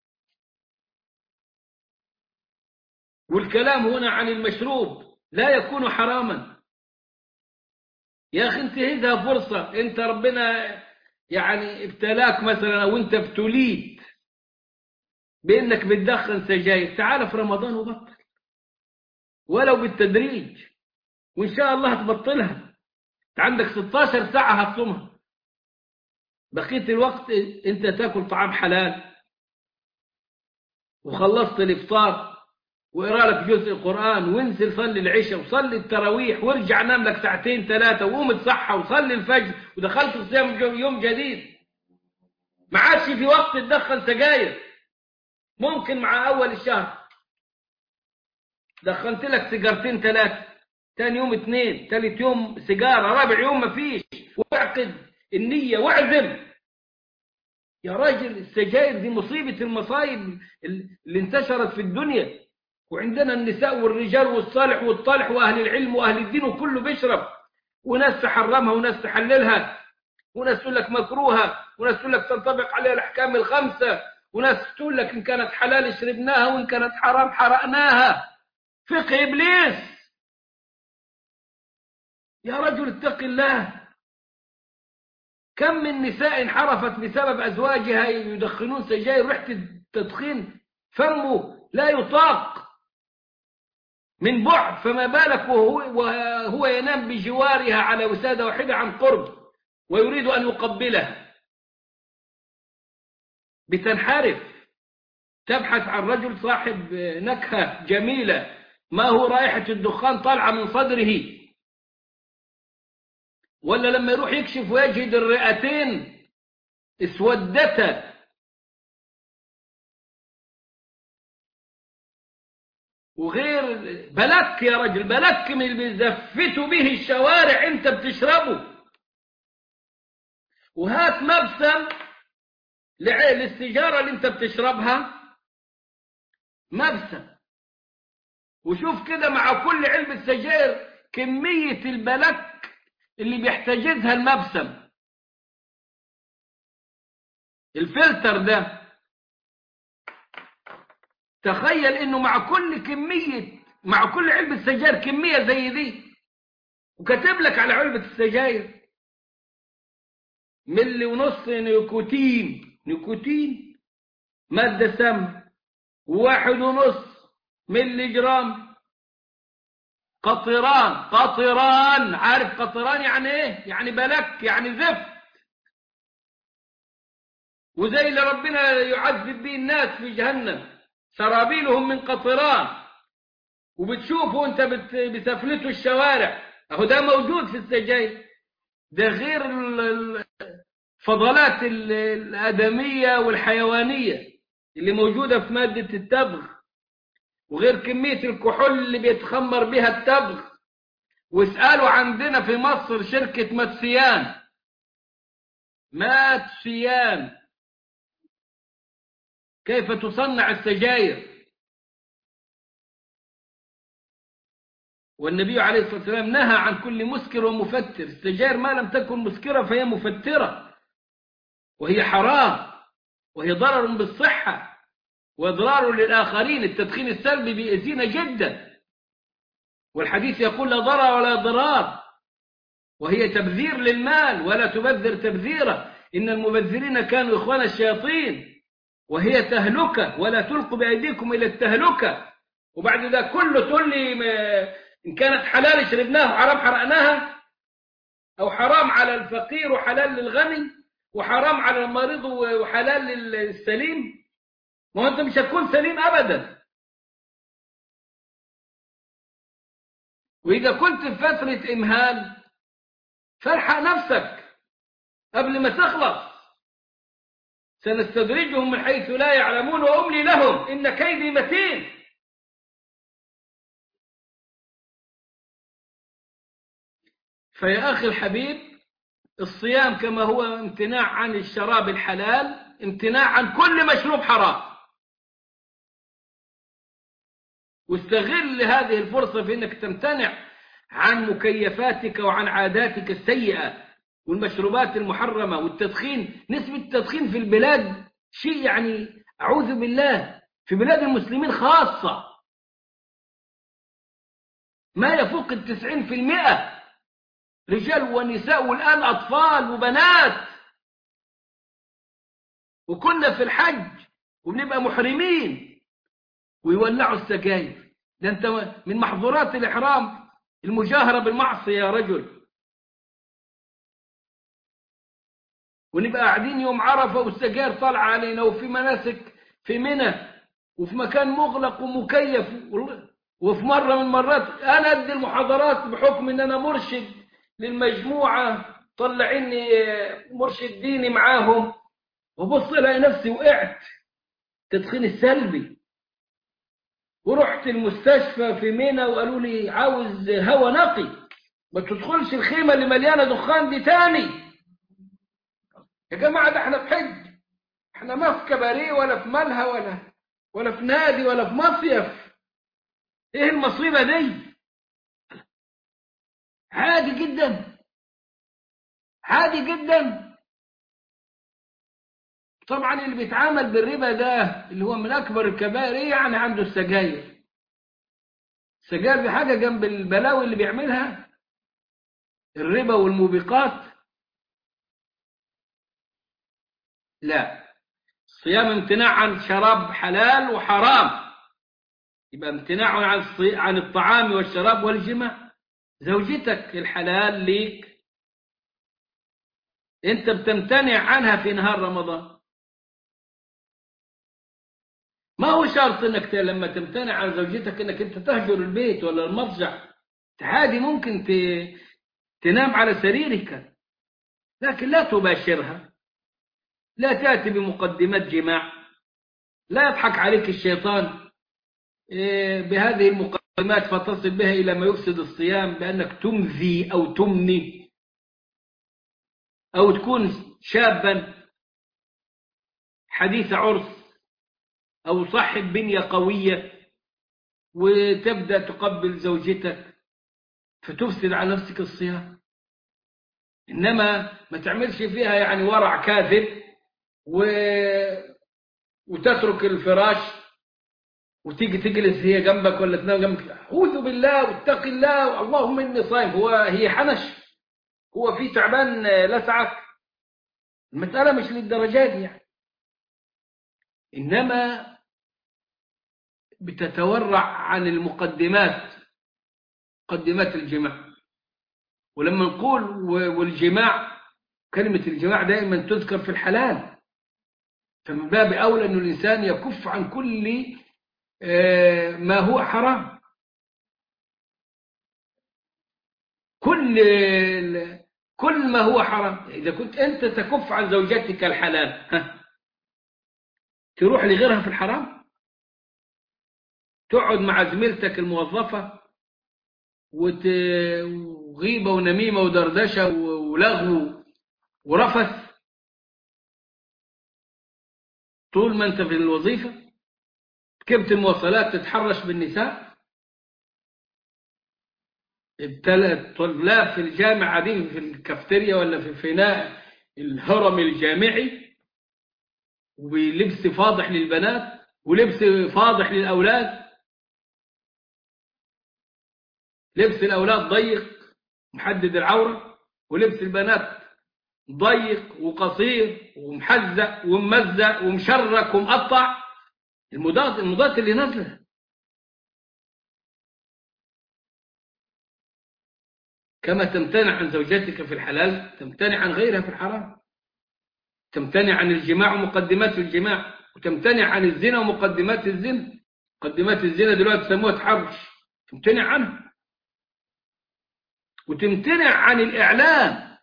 والكلام هنا عن المشروب لا يكون حراما. يا أخي انتهزها فرصة، انت ربنا يعني ابتلاك مثلا او انت ابتليت بانك بتدخن سجاير، تعال في رمضان وبطل ولو بالتدريج، وان شاء الله هتبطلها. انت عندك 16 ساعة هتصومها، بقية الوقت انت تاكل طعام حلال وخلصت الافطار واقرا لك جزء قرآن وانزل صلي العشاء وصلي التراويح وارجع نام لك ساعتين ثلاثة وقوم اتصحى وصلي الفجر ودخلت في صيام يوم جديد. ما عادش في وقت تدخن سجاير. ممكن مع أول الشهر دخلت لك سيجارتين ثلاثة، ثاني يوم اثنين، ثالث يوم سيجارة، رابع يوم ما فيش، واعقد النية واعزم. يا راجل السجاير دي مصيبة المصايب اللي انتشرت في الدنيا، وعندنا النساء والرجال والصالح والطالح وأهل العلم وأهل الدين وكله بيشرب، وناس تحرمها وناس تحللها، وناس تقول لك مكروهة، وناس تقول لك تنطبق عليها الأحكام الخمسة، وناس تقول لك إن كانت حلال شربناها وإن كانت حرام حرقناها. فقه إبليس. يا رجل اتق الله. كم من نساء انحرفت بسبب أزواجها يدخنون سجاير، ريحة التدخين فمه لا يطاق من بعد، فما بالك وهو ينام بجوارها على وسادة واحدة عن قرب ويريد أن يقبلها. بتنحرف، تبحث عن رجل صاحب نكهة جميلة، ما هو رائحة الدخان طالعة من صدره، ولا لما يروح يكشف ويجد الرئتين اسودتا. وغير بلك يا رجل، بلك من اللي بيزفتوا به الشوارع انت بتشربه. وهات مبسم للسيجارة اللي انت بتشربها، مبسم، وشوف كده مع كل علبة سجاير كمية البلك اللي بيحتجزها المبسم، الفلتر ده. تخيل انه مع كل علبة سجاير كمية زي دي، وكاتب لك على علبة السجاير 1.5 ملي نيكوتين، مادة سم، 1.5 ملي جرام قطران. عارف قطران يعني ايه؟ يعني بلك، يعني زفت. وزي اللي ربنا يعذب به الناس في جهنم، سرابيلهم من قطران، وبتشوفوا انت بسفلتوا الشوارع، اهو ده موجود في السجاير. ده غير الفضلات الآدمية والحيوانية اللي موجودة في مادة التبغ، وغير كمية الكحول اللي بيتخمر بها التبغ. واسألوا عندنا في مصر شركة ماتسيان كيف تصنع السجاير. والنبي عليه الصلاة والسلام نهى عن كل مسكر ومفتر. السجاير ما لم تكن مسكرة فهي مفترة، وهي حرام، وهي ضرر بالصحة وإضرار للآخرين. التدخين السلبي بيأذينا جدا، والحديث يقول لا ضرر ولا ضرار، وهي تبذير للمال، ولا تبذر تبذيرا، إن المبذرين كانوا إخوان الشياطين، وهي تهلكة، ولا تلقوا بأيديكم إلى التهلكة. وبعد ده كله تقول لي إن كانت حلال شربناها وحرام حرقناها، أو حرام على الفقير وحلال للغني، وحرام على المريض وحلال للسليم. ما هو أنت مش هتكون سليم أبدا. وإذا كنت في فترة إمهال فالحق نفسك قبل ما تخلص. سنستدرجهم من حيث لا يعلمون وأملي لهم إن كيدي متين. فيا أخي الحبيب، الصيام كما هو امتناع عن الشراب الحلال، امتناع عن كل مشروب حرام. واستغل هذه الفرصة في أنك تمتنع عن مكيفاتك وعن عاداتك السيئة والمشروبات المحرمة والتدخين. نسبة التدخين في البلاد شيء يعني أعوذ بالله، في بلاد المسلمين خاصة ما يفوق 90%، رجال ونساء، والآن أطفال وبنات. وكنا في الحج وبنبقى محرمين ويولعوا السجاير. ده أنت من محظورات الإحرام المجاهرة بالمعصية يا رجل. ونبقى قاعدين يوم عرفة والسجاير طالعة علينا، وفي مناسك في منى وفي مكان مغلق ومكيف. وفي مرة من المرات أنا أدي المحاضرات بحكم أن أنا مرشد للمجموعة، طلعيني مرشد ديني معاهم، وبص لي نفسي وقعت تدخين السلبي. ورحت المستشفى في منى وقالوا لي عاوز هوا نقي، ما تدخلش الخيمة اللي مليانة دخان دي تاني. يا جماعة ده احنا في حج، احنا ما في كباريه ولا في ملهى ولا في نادي ولا في مصيف. ايه المصيبة دي؟ عادي جدا. عادي جدا. طبعا اللي بيتعامل بالربا ده اللي هو من أكبر الكبائر، إيه يعني عنده السجاير؟ السجاير دي حاجة جنب البلاوي اللي بيعملها، الربا والموبقات. لا، الصيام امتناع عن شراب حلال وحرام، يبقى امتناع عن الطعام والشراب والجماع. زوجتك الحلال ليك انت بتمتنع عنها في نهار رمضان. ما هو شرط انك لما تمتنع عن زوجتك انك انت تهجر البيت ولا المضجع. عادي ممكن تنام على سريرك، لكن لا تباشرها، لا تأتي بمقدمات جماع، لا يضحك عليك الشيطان بهذه المقدمات فتصل بها إلى ما يفسد الصيام، بأنك تمذي أو تمني، أو تكون شابا حديث عرس أو صاحب بنية قوية وتبدأ تقبل زوجتك فتفسد على نفسك الصيام. إنما ما تعملش فيها يعني ورع كاذب وتترك الفراش وتيجي تجلس هي جنبك ولا تنام جنبك. أعوذ بالله واتق الله اللهم إني صايم. هي حنش؟ هو في تعبان لسعك؟ المسألة مش للدرجات دي يعني. إنما بتتورع عن المقدمات، مقدمات الجماع. ولما نقول والجماع، كلمة الجماع دائما تذكر في الحلال، فمن باب أولى أن الإنسان يكف عن كل ما هو حرام. كل كل ما هو حرام. إذا كنت أنت تكف عن زوجتك الحلال، تروح لغيرها في الحرام، تقعد مع زميلتك الموظفة وغيبة ونميمة ودردشة ولغو ورفث طول ما أنت في الوظيفة، ركبت المواصلات تتحرش بالنساء، الطلاب في الجامعة قاعدين في الكافتيريا ولا في فناء الهرم الجامعي ولبس فاضح للبنات ولبس فاضح للأولاد، لبس الأولاد ضيق محدد العورة، ولبس البنات ضيق وقصير ومحزق وممزق ومشرك ومقطع. المضاد اللي نازله. كما تمتنع عن زوجتك في الحلال تمتنع عن غيرها في الحرام، تمتنع عن الجماع ومقدمات الجماع، وتمتنع عن الزنا ومقدمات الزنا. مقدمات الزنا دلوقتي سموها تحرش، تمتنع عنها. وتمتنع عن الإعلان.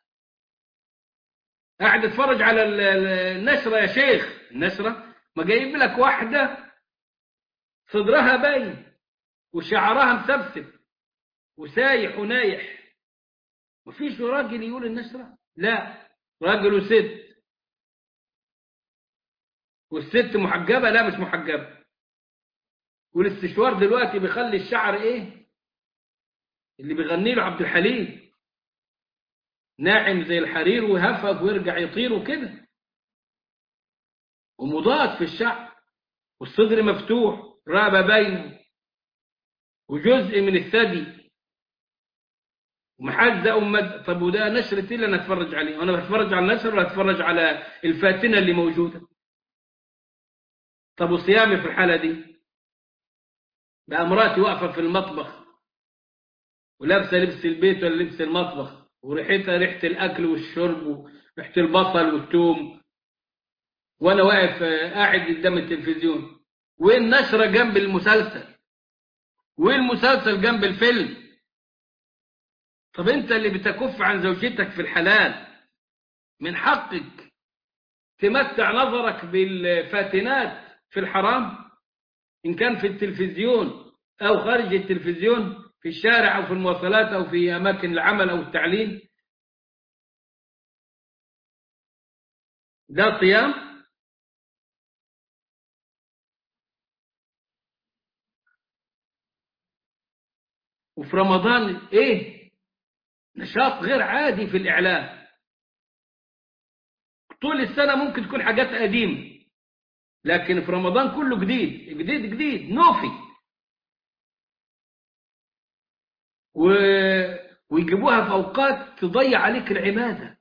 قاعد اتفرج على النشرة يا شيخ، النشرة ما جايب لك واحدة صدرها باين وشعرها مسبسب وسايح ونايح، مفيش راجل يقول النشرة؟ لا، راجل وست. والست محجبة؟ لا مش محجبة. والاستشوار دلوقتي بيخلي الشعر ايه اللي بيغني له عبد الحليم، ناعم زي الحرير وهفق ويرجع يطير وكده، ومضاد في الشعر، والصدر مفتوح، رقبة باينة، وجزء من الثدي ومحزق طب وده نشرة اللي انا اتفرج عليه؟ وانا بتفرج على النشر ولا اتفرج على الفاتنة اللي موجودة؟ طب وصيامي في الحالة دي؟ بقى مراتي واقفة في المطبخ ولابسة لبس البيت ولا لبس المطبخ، وريحتها ريحة الأكل والشرب وريحة البصل والثوم، وأنا واقف قاعد قدام التلفزيون. وين نشرة جنب المسلسل؟ وين المسلسل جنب الفيلم؟ طب أنت اللي بتكف عن زوجتك في الحلال من حقك تمتع نظرك بالفاتنات في الحرام، إن كان في التلفزيون أو خارج التلفزيون، في الشارع أو في المواصلات أو في أماكن العمل أو التعليم. ده صيام؟ وفي رمضان إيه؟ نشاط غير عادي في الإعلام. طول السنة ممكن تكون حاجات قديمة، لكن في رمضان كله جديد جديد جديد نوفي. ويجيبوها في أوقات تضيع عليك العبادة.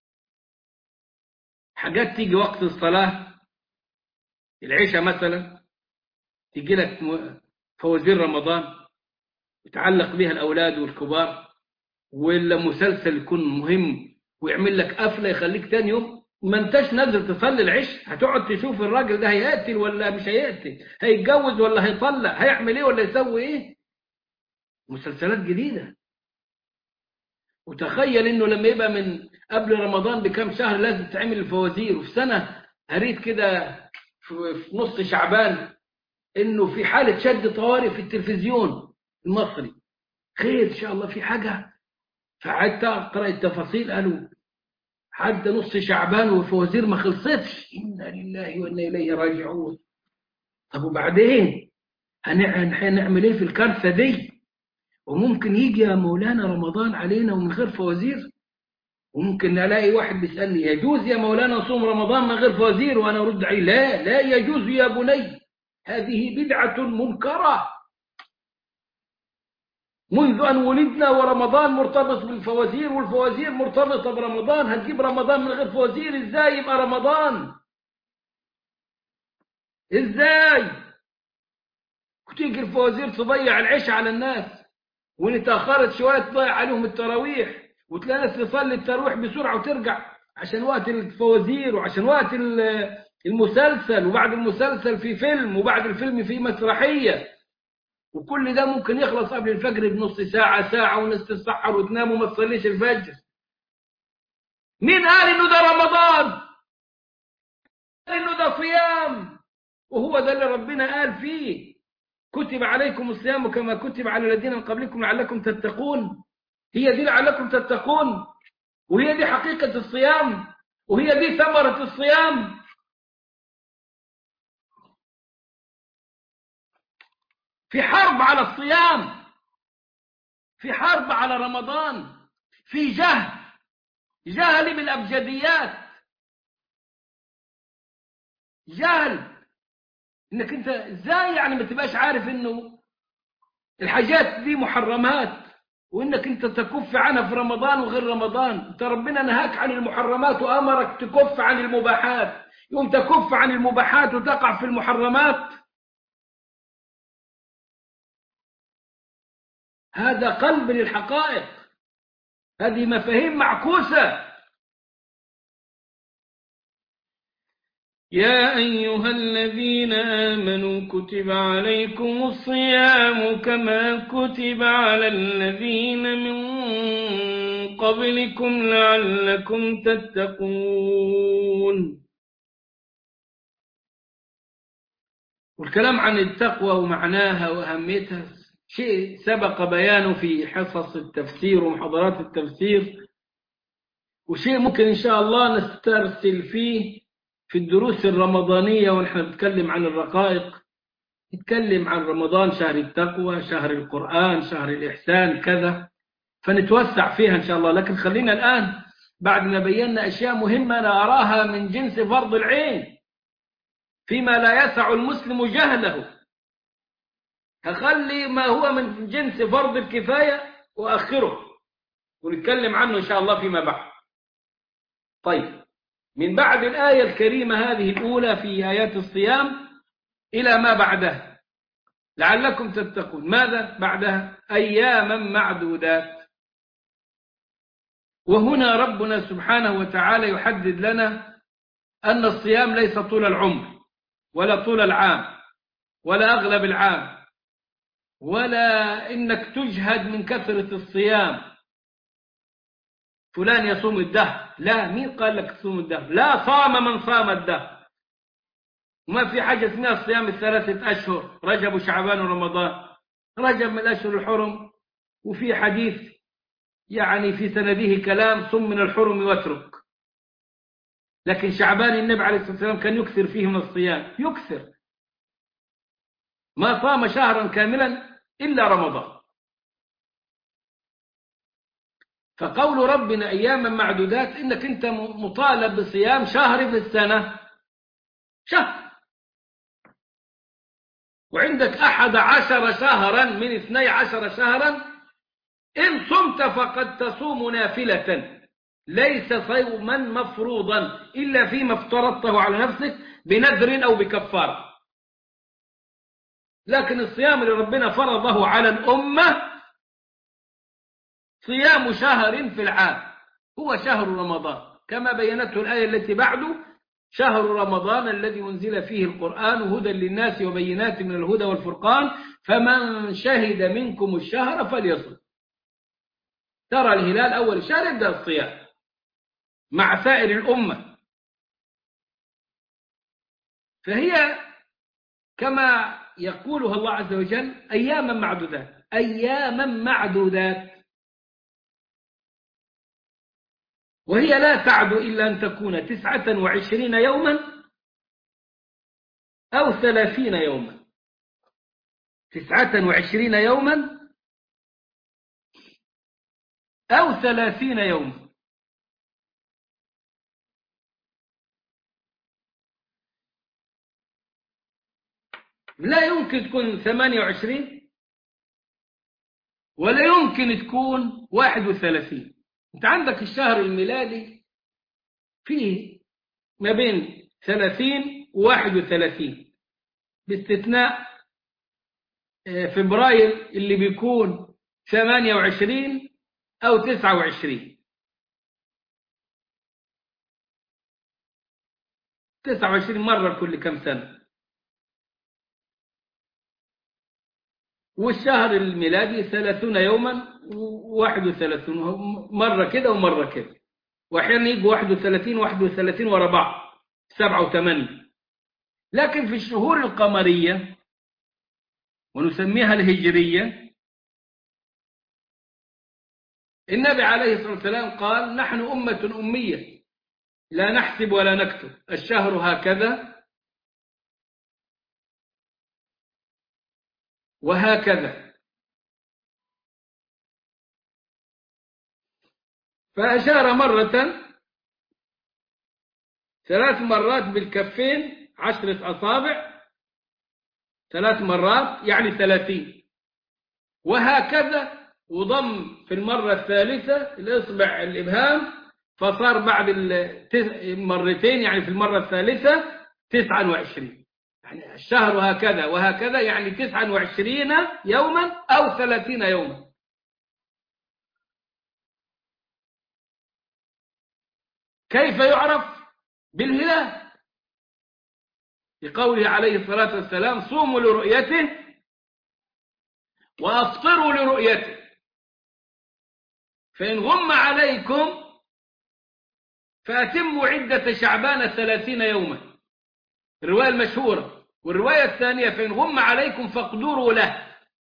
حاجات تيجي وقت الصلاة، العشاء مثلا، تيجي لك فوازير رمضان يتعلق بها الأولاد والكبار، ولا مسلسل يكون مهم ويعمل لك قفلة يخليك تاني يوم ما انتش نازل تصلي العشاء، هتقعد تشوف الراجل ده هيقتل ولا مش هيقتل، هيتجوز ولا هيطلق، هيعمل ايه ولا يسوي ايه. مسلسلات جديدة. وتخيل انه لما يبقى من قبل رمضان بكم شهر لازم تعمل الفوازير، وفي سنة قريت كده في نص شعبان انه في حالة شد طوارئ في التلفزيون المصري. خير ان شاء الله في حاجة. فقعدت اقرا التفاصيل، قالوا عدى نص شعبان والفوازير ما خلصتش. انا لله وانا اليه راجعون. طب وبعدين هنعمل ايه في الكارثة دي؟ وممكن يجي يا مولانا رمضان علينا ومن غير فوازير. وممكن الاقي واحد بيسالني يجوز يا مولانا نصوم رمضان من غير فوازير، وانا ارد عليه لا لا يجوز يا بني، هذه بدعة منكرة. منذ ان ولدنا ورمضان مرتبط بالفوازير، والفوازير مرتبطة برمضان. هتجيب رمضان من غير فوازير؟ ازاي يبقى رمضان؟ ازاي؟ وتيجي الفوازير تضيع العشاء على الناس، وان تاخرت شويه تضيع عليهم التراويح، وتلاقي ناس تصلي التراويح بسرعه وترجع عشان وقت الفوازير، وعشان وقت المسلسل، وبعد المسلسل في فيلم، وبعد الفيلم في مسرحيه. وكل ده ممكن يخلص قبل الفجر بنص ساعه ساعه، وناس تتسحر وتنام وما تصليش الفجر. مين قال انه ده رمضان؟ قال انه ده صيام. وهو ده اللي ربنا قال فيه كتب عليكم الصيام كما كتب على الذين من قبلكم لعلكم تتقون. هي دي لعلكم تتقون، وهي دي حقيقة الصيام، وهي دي ثمرة الصيام. في حرب على الصيام، في حرب على رمضان، في جهل بالأبجديات، جهل. انك انت ازاي يعني ما تبقاش عارف انه الحاجات دي محرمات، وانك انت تكف عنها في رمضان وغير رمضان. انت ربنا نهاك عن المحرمات وامرك تكف عن المباحات، يوم تكف عن المباحات وتقع في المحرمات. هذا قلب للحقائق، هذه مفاهيم معكوسة. يا أيها الذين آمنوا كتب عليكم الصيام كما كتب على الذين من قبلكم لعلكم تتقون. والكلام عن التقوى ومعناها وأهميتها شيء سبق بيانه في حصص التفسير ومحاضرات التفسير، وشيء ممكن إن شاء الله نسترسل فيه في الدروس الرمضانية ونحن نتكلم عن الرقائق. نتكلم عن رمضان شهر التقوى، شهر القرآن، شهر الإحسان، كذا، فنتوسع فيها إن شاء الله. لكن خلينا الآن بعد ما بينا أشياء مهمة أنا أراها من جنس فرض العين فيما لا يسع المسلم جهله، هخلي ما هو من جنس فرض الكفاية وأخره ونتكلم عنه إن شاء الله فيما بعد. طيب، من بعد الآية الكريمة هذه الأولى في آيات الصيام إلى ما بعدها لعلكم تتقون، ماذا بعدها؟ أياما معدودات. وهنا ربنا سبحانه وتعالى يحدد لنا أن الصيام ليس طول العمر ولا طول العام ولا أغلب العام، ولا إنك تجهد من كثرة الصيام. فلان يصوم الدهر، لا، مين قال لك تصوم الدهر؟ لا، صام من صام الدهر. وما في حاجة اسمها الصيام الثلاثة أشهر، رجب وشعبان ورمضان. رجب من الأشهر الحرم، وفي حديث يعني في سنده كلام: صم من الحرم واترك. لكن شعبان النبي عليه الصلاة والسلام كان يكثر فيه من الصيام، يكثر، ما صام شهرا كاملا إلا رمضان. فقول ربنا أياما معدودات إنك أنت مطالب بصيام شهر في السنة، شهر، وعندك 11 شهرا من 12 شهرا، إن صمت فقد تصوم نافلة ليس صوما مفروضا إلا فيما افترضته على نفسك بنذر أو بكفارة. لكن الصيام اللي ربنا فرضه على الأمة صيام شهر في العام، هو شهر رمضان كما بينته الآية التي بعده: شهر رمضان الذي أنزل فيه القرآن هدى للناس وبينات من الهدى والفرقان فمن شهد منكم الشهر فليصم. ترى الهلال أول الشهر يبدأ الصيام مع سائر الأمة. فهي كما يقولها الله عز وجل أياما معدودات، أياما معدودات، وهي لا تعد إلا أن تكون 29 يوما أو 30 يوما، 29 يوما أو 30 يوما. لا يمكن تكون 28 ولا يمكن تكون 31. أنت عندك الشهر الميلادي فيه ما بين 30 و 31 باستثناء فبراير اللي بيكون 28 أو 29. 29 مرة كل كم سنة. والشهر الميلادي 30 يوما و31 مرة كده ومرة كده، وأحيانا يجوا 31 ورا بعض 7 و8. لكن في الشهور القمرية ونسميها الهجرية النبي عليه الصلاة والسلام قال: نحن أمة أمية لا نحسب ولا نكتب، الشهر هكذا وهكذا. فأشار مرة 3 مرات بالكفين 10 أصابع، 3 مرات يعني 30، وهكذا، وضم في المرة الثالثة الإصبع الإبهام فصار بعد مرتين يعني في المرة الثالثة 29. يعني الشهر هكذا وهكذا يعني 29 يوما أو 30 يوما. كيف يعرف؟ بالهلال، لقوله عليه الصلاة والسلام: صوموا لرؤيته وأفطروا لرؤيته، فإن غم عليكم فأتموا عدة شعبان 30 يوما، الرواية المشهورة. والرواية الثانية: فإن غم عليكم فاقدروا له،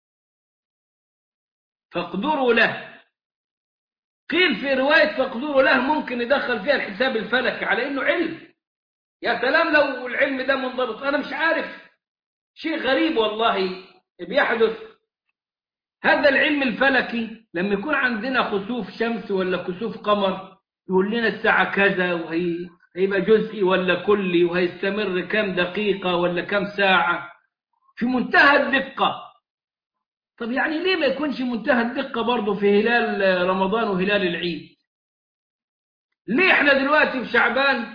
فاقدروا له. قيل في رواية فاقدروا له ممكن يدخل فيها الحساب الفلكي على إنه علم. يا سلام لو العلم ده منضبط. أنا مش عارف، شيء غريب والله بيحدث. هذا العلم الفلكي لما يكون عندنا خسوف شمس ولا كسوف قمر يقول لنا الساعة كذا، وهيبقى جزئي ولا كلي، وهيستمر كم دقيقة ولا كم ساعة، في منتهى الدقة. طب يعني ليه ما يكونش منتهى الدقة برضه في هلال رمضان وهلال العيد؟ ليه احنا دلوقتي في شعبان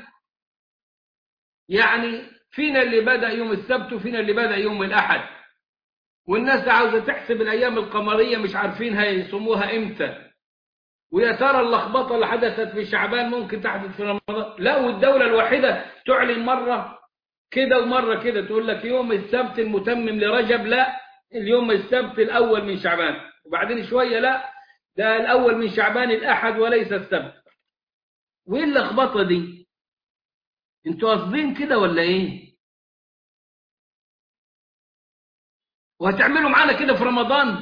يعني فينا اللي بدأ يوم السبت وفينا اللي بدأ يوم الأحد، والناس عاوزة تحسب الأيام القمرية مش عارفين هيصوموها إمتى، ويا ترى اللخبطة اللي حدثت في شعبان ممكن تحدث في رمضان؟ لا، والدولة الواحدة تعلن مرة كده ومرة كده، تقول لك يوم السبت المتمم لرجب، لا اليوم السبت الأول من شعبان، وبعدين شوية لا ده الأول من شعبان الأحد وليس السبت. وإيه اللخبطة دي؟ انتوا قاصدين كده ولا إيه؟ وهتعملوا معانا كده في رمضان؟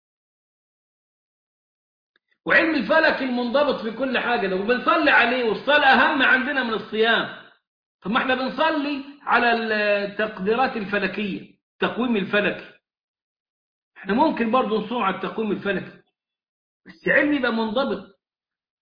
وعلم الفلك المنضبط في كل حاجة ده، وبنصلي عليه، والصلاة أهم عندنا من الصيام. طب ما احنا بنصلي على التقديرات الفلكية، التقويم الفلكي. احنا ممكن برضو نصوم على التقويم الفلكي، بس علم يبقى منضبط.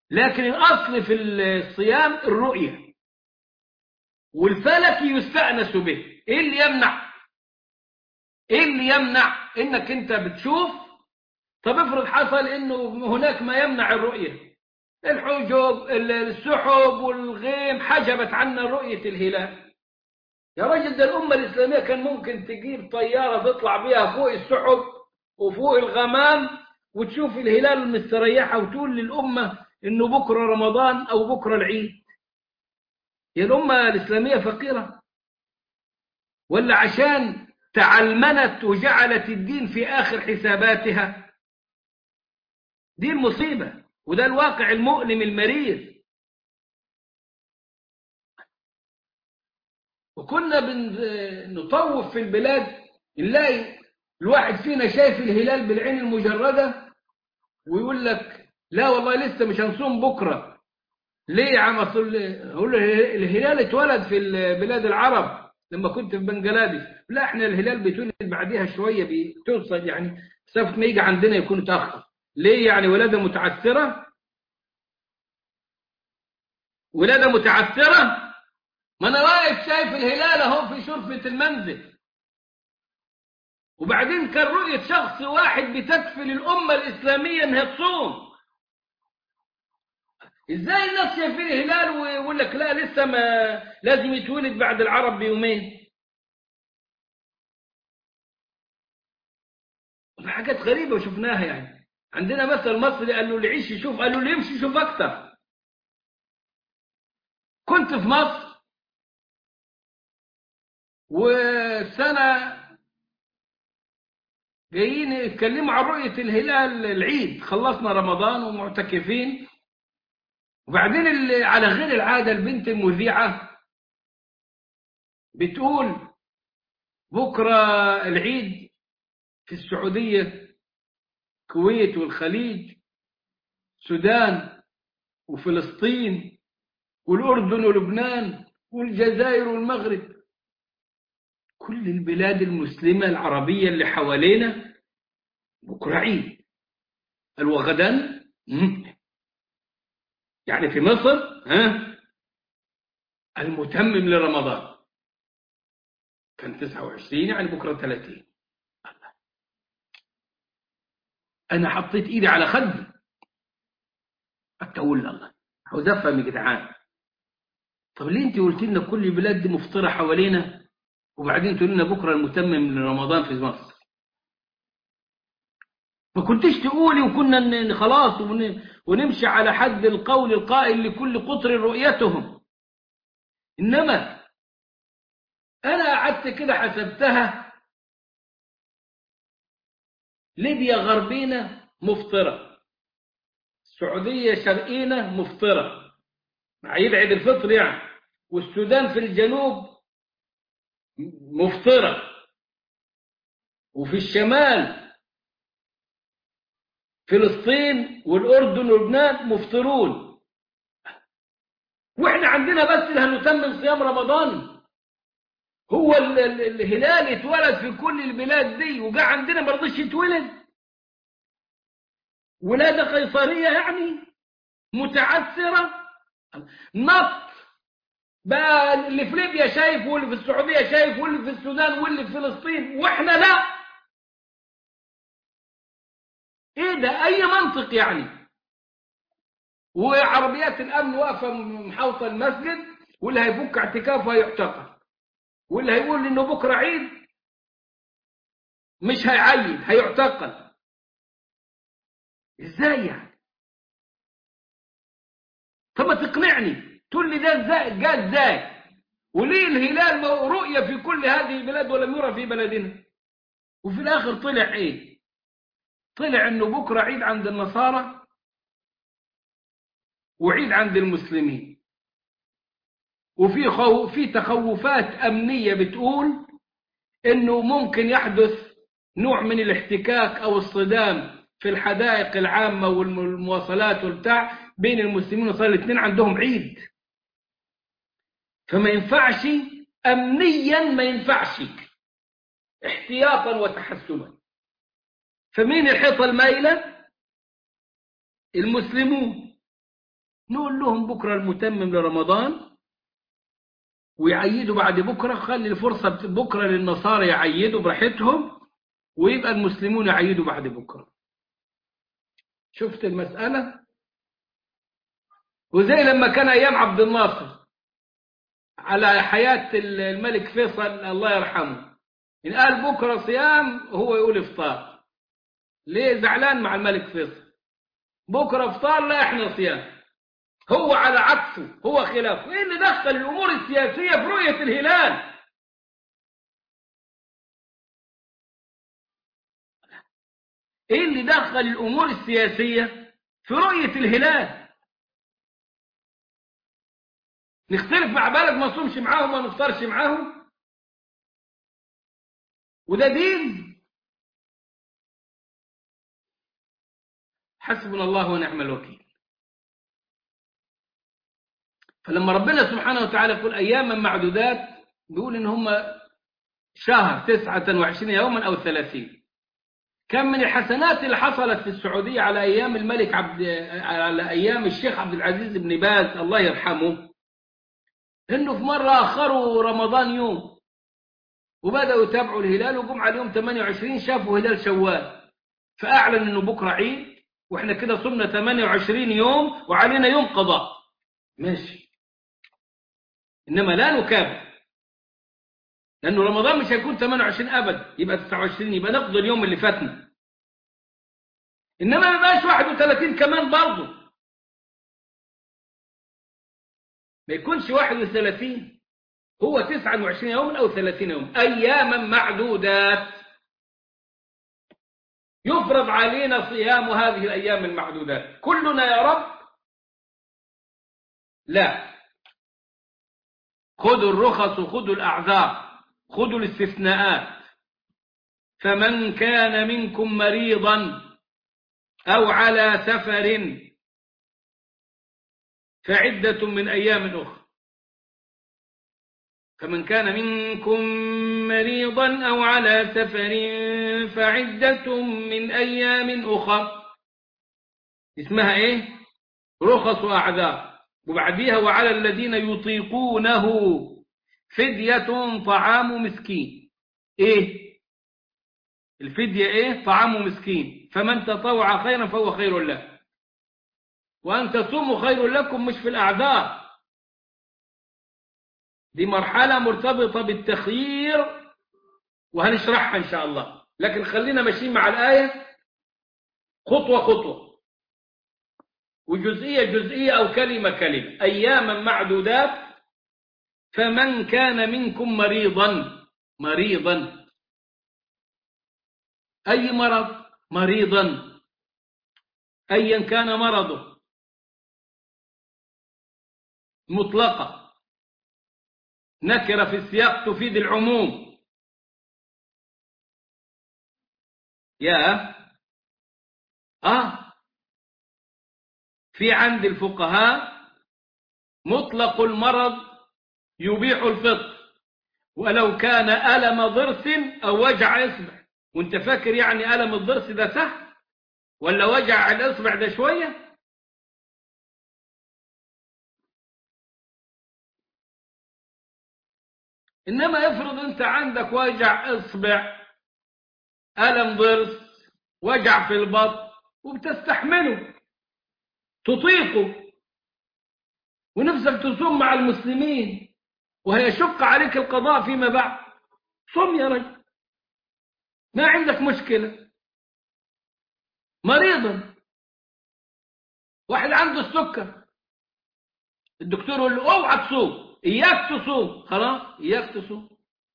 لكن الأصل في الصيام الرؤية، والفلك يستأنس به. إيه اللي يمنع؟ إيه اللي يمنع إنك أنت بتشوف؟ طب افرض حصل إنه هناك ما يمنع الرؤية، الحجب، السحب والغيم حجبت عنا رؤية الهلال. يا راجل، ده الأمة الإسلامية كان ممكن تجيب طيارة تطلع بيها فوق السحب وفوق الغمام وتشوف الهلال المستريحة وتقول للأمة إنه بكرة رمضان أو بكرة العيد. هي الأمة الإسلامية فقيرة ولا عشان تعلمنت وجعلت الدين في آخر حساباتها؟ دي المصيبة، وده الواقع المؤلم المرير. وكنا نطوف في البلاد نلاقي الواحد فينا شايف الهلال بالعين المجردة ويقول لك لا والله لسه مش هنصوم بكرة. ليه يا عم؟ أقول له الهلال اتولد في بلاد العرب لما كنت في بنجلاديش. لا، احنا الهلال بيتولد بعدها شوية، بتوصل يعني مسافة ما يجي عندنا يكون اتأخر. ليه يعني؟ ولادة متعثرة، ولادة متعثرة. ما انا واقف شايف الهلال اهو في شرفة المنزل، وبعدين كان رؤية شخص واحد بتكفي الأمة الإسلامية انها تصوم. ازاي الناس شايفين الهلال ويقول لك لا لسه ما لازم يتولد بعد العرب بيومين؟ حاجات غريبة وشفناها. يعني عندنا مثل مصري قال له اللي يعيش يشوف، قال له اللي يمشي يشوف أكتر. كنت في مصر وسنة جايين يتكلموا عن رؤية الهلال العيد، خلصنا رمضان ومعتكفين، وبعدين على غير العادة البنت المذيعة بتقول بكرة العيد في السعودية، الكويت والخليج، السودان وفلسطين والأردن ولبنان والجزائر والمغرب، كل البلاد المسلمة العربية اللي حوالينا بكرة عيد. قال وغدا يعني في مصر المتمم لرمضان كان 29، يعني بكرة 30. أنا حطيت إيدي على خدي، أقول الله عاوز أفهم يا جدعان. طب ليه أنت قلت لنا كل البلاد دي مفطرة حوالينا وبعدين تقول لنا بكرة المتمم لرمضان في مصر؟ ما كنتش تقولي وكنا خلاص ونمشي على حد القول القائل لكل قطر رؤيتهم. إنما أنا قعدت كده حسبتها، ليبيا غربينا مفطرة، السعودية شرقينا مفطرة عيد الفطر يعني، والسودان في الجنوب مفطرة، وفي الشمال فلسطين والأردن ولبنان مفطرون، وإحنا عندنا بس اللي هنتمم صيام رمضان. هو الهلال اتولد في كل البلاد دي وجاء عندنا ما رضيش يتولد؟ ولادة قيصرية يعني متعثرة. نط بقى اللي في ليبيا شايف واللي في السعودية شايف واللي في السودان واللي في فلسطين واحنا لا. ايه ده؟ اي منطق يعني؟ وعربيات الامن واقفة محاوطة المسجد، واللي هيفك اعتكافه هيعتقل، واللي هيقول انه بكرة عيد مش هيعيد هيعتقل. ازاي يعني؟ طب ما تقنعني، تقول لي ده ازاي جاء ازاي؟ وليه الهلال رؤية في كل هذه البلاد ولم يرى في بلدنا؟ وفي الاخر طلع ايه؟ طلع انه بكرة عيد عند النصارى وعيد عند المسلمين، في تخوفات أمنية بتقول إنه ممكن يحدث نوع من الاحتكاك أو الصدام في الحدائق العامة والمواصلات والبتاع بين المسلمين وصار الاثنين عندهم عيد، فما ينفعش أمنيا، ما ينفعش احتياطا وتحسبا. فمين الحيطة المايلة؟ المسلمون. نقول لهم بكرة المتمم لرمضان، ويعيدوا بعد بكرة، خلي الفرصة بكرة للنصارى يعيدوا براحتهم، ويبقى المسلمون يعيدوا بعد بكرة. شفت المسألة؟ وزي لما كان أيام عبد الناصر على حياة الملك فيصل الله يرحمه، إن قال بكرة صيام هو يقول إفطار. ليه زعلان مع الملك فيصل؟ بكرة إفطار، لا إحنا صيام. هو على عكسه، هو خلافه. إيه اللي دخل الأمور السياسية في رؤية الهلال؟ إيه اللي دخل الأمور السياسية في رؤية الهلال؟ نختلف مع بلد ما نصومش معاهم وما نفطرش معاهم؟ وده دين؟ حسبنا الله ونعم الوكيل. فلما ربنا سبحانه وتعالى يقول أياما معدودات، بيقول إن هم شهر 29 يوما أو 30. كم من الحسنات اللي حصلت في السعودية على أيام الملك على أيام الشيخ عبد العزيز بن باز الله يرحمه، إنه في مرة أخروا رمضان يوم، وبدأوا يتابعوا الهلال، وقم على يوم 28 شافوا هلال شوال، فأعلن إنه بكرة عيد، وإحنا كده صمنا 28 يوم وعلينا يوم قضاء. ماشي، إنما لا نكابر، لأنه رمضان مش هيكون 28 أبدا، يبقى 29، يبقى نقضي اليوم اللي فاتنا. إنما ما يبقاش 31 كمان برضه، ما يكونش 31، هو 29 يوم أو 30 يوم، أياما معدودات. يفرض علينا صيام هذه الأيام المعدودات كلنا يا رب؟ لا، خذوا الرخص وخذوا الأعذار، خذوا الاستثناءات. فمن كان منكم مريضا أو على سفر فعدة من أيام أخرى. فمن كان منكم مريضا أو على سفر فعدة من أيام أخرى. اسمها إيه؟ رخص وأعذار. وبعديها وعلى الذين يطيقونه فدية طعام مسكين. إيه الفدية؟ إيه؟ طعام مسكين. فمن تطوع خيرا فهو خير له، وأن تصوموا خير لكم، مش في الأعذار. دي مرحلة مرتبطة بالتخيير وهنشرحها إن شاء الله، لكن خلينا ماشيين مع الآية خطوة خطوة، وجزئية جزئية أو كلمة كلمة. أياما معدودات. فمن كان منكم مريضا، مريضا أي مرض؟ مريضا أيا كان مرضه، مطلقة، نكرة في السياق تفيد العموم. يا في عند الفقهاء مطلق المرض يبيح الفطر، ولو كان ألم ضرس أو وجع إصبع. وانت فاكر يعني ألم الضرس ده سهل ولا وجع الإصبع ده شوية؟ إنما افرض انت عندك وجع إصبع، ألم ضرس، وجع في البطن، وبتستحمله، تطيقه، ونفسك تصوم مع المسلمين، وهيشق عليك القضاء فيما بعد، صم يا رجل، ما عندك مشكلة. مريضا، واحد عنده السكر، الدكتور يقول له اوعى تصوم، اياك تصوم، خلاص اياك تصوم.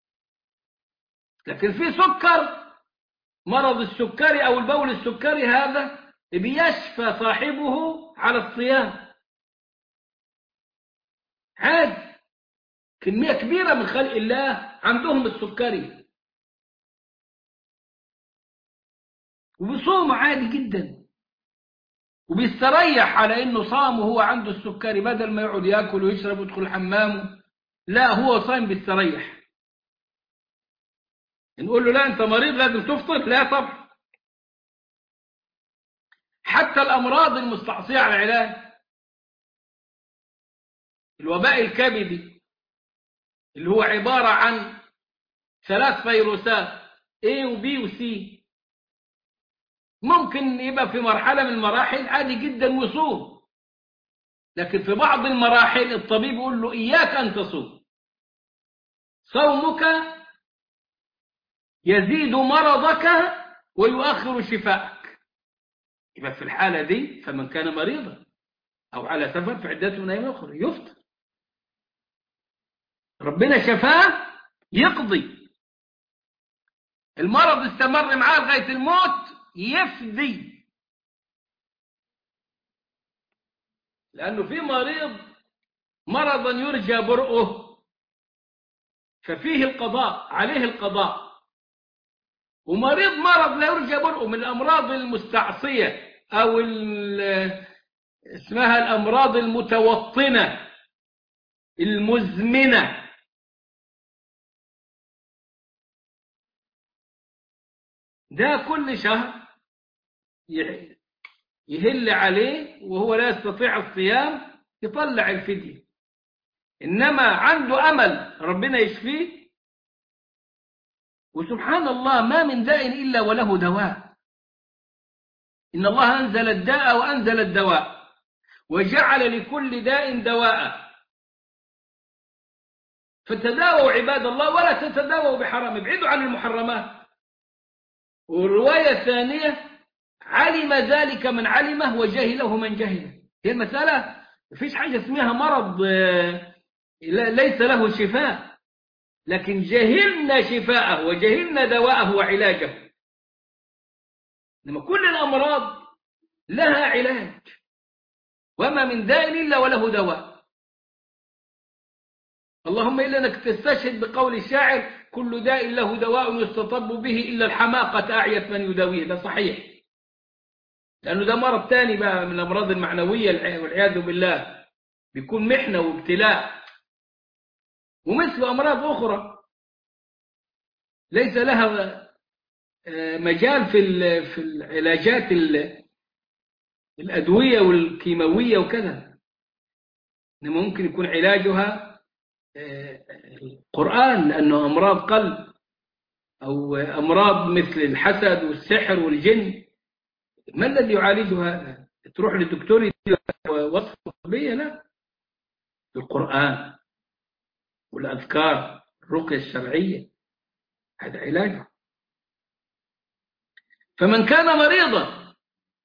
لكن في سكر، مرض السكري او البول السكري، هذا بيشفى صاحبه على الصيام عادي. كمية كبيرة من خلق الله عندهم السكري وبيصوم عادي جدا، وبيستريح على انه صام وهو عنده السكري، بدل ما يقعد ياكل ويشرب ويدخل حمامه، لا هو صايم بيستريح. نقول له لا انت مريض لازم تفطر؟ لا طبعا. حتى الامراض المستعصية على العلاج، الوباء الكبدي اللي هو عبارة عن 3 فيروسات A و B و C، ممكن يبقى في مرحلة من المراحل عادي جدا ويصوم، لكن في بعض المراحل الطبيب يقول له إياك أن تصوم، صومك يزيد مرضك ويؤخر شفاءك. يبقى في الحالة دي فمن كان مريضا أو على سفر فعدته من أيام أخرى يفطر. ربنا شفاه يقضي، المرض استمر معاه لغاية الموت يفدي. لأنه في مريض مرضا يرجى برؤه ففيه القضاء، عليه القضاء، ومريض مرض لا يرجى برؤه من الأمراض المستعصية أو اسمها الأمراض المتوطنة المزمنة. ده كل شهر يهل عليه وهو لا يستطيع الصيام يطلع الفدية. إنما عنده أمل ربنا يشفيه، وسبحان الله ما من داء إلا وله دواء. إن الله أنزل الداء وأنزل الدواء وجعل لكل داء دواء، فتداووا عباد الله ولا تتداووا بحرام، ابعدوا عن المحرمات. والرواية الثانية علم ذلك من علمه وجهله من جهله. هي المسألة مفيش حاجة اسمها مرض ليس له شفاء، لكن جهلنا شفاءه وجهلنا دواءه وعلاجه. إنما كل الأمراض لها علاج، وما من داء إلا وله دواء. اللهم إلا أنك تستشهد بقول الشاعر كل داء له دواء يستطب به إلا الحماقة أعيت من يداويه. ده صحيح، لأنه ده مرض تاني بقى من الأمراض المعنوية والعياذ بالله، بيكون محنة وابتلاء. ومثل أمراض أخرى ليس لها مجال في العلاجات الأدوية والكيماوية وكذا، إنما ممكن يكون علاجها القرآن، لأنه أمراض قلب أو أمراض مثل الحسد والسحر والجن. ما الذي يعالجها؟ تروح للدكتور وصفة طبية؟ لا، القرآن والأذكار الرقية الشرعية هذا علاجه. فمن كان مريضا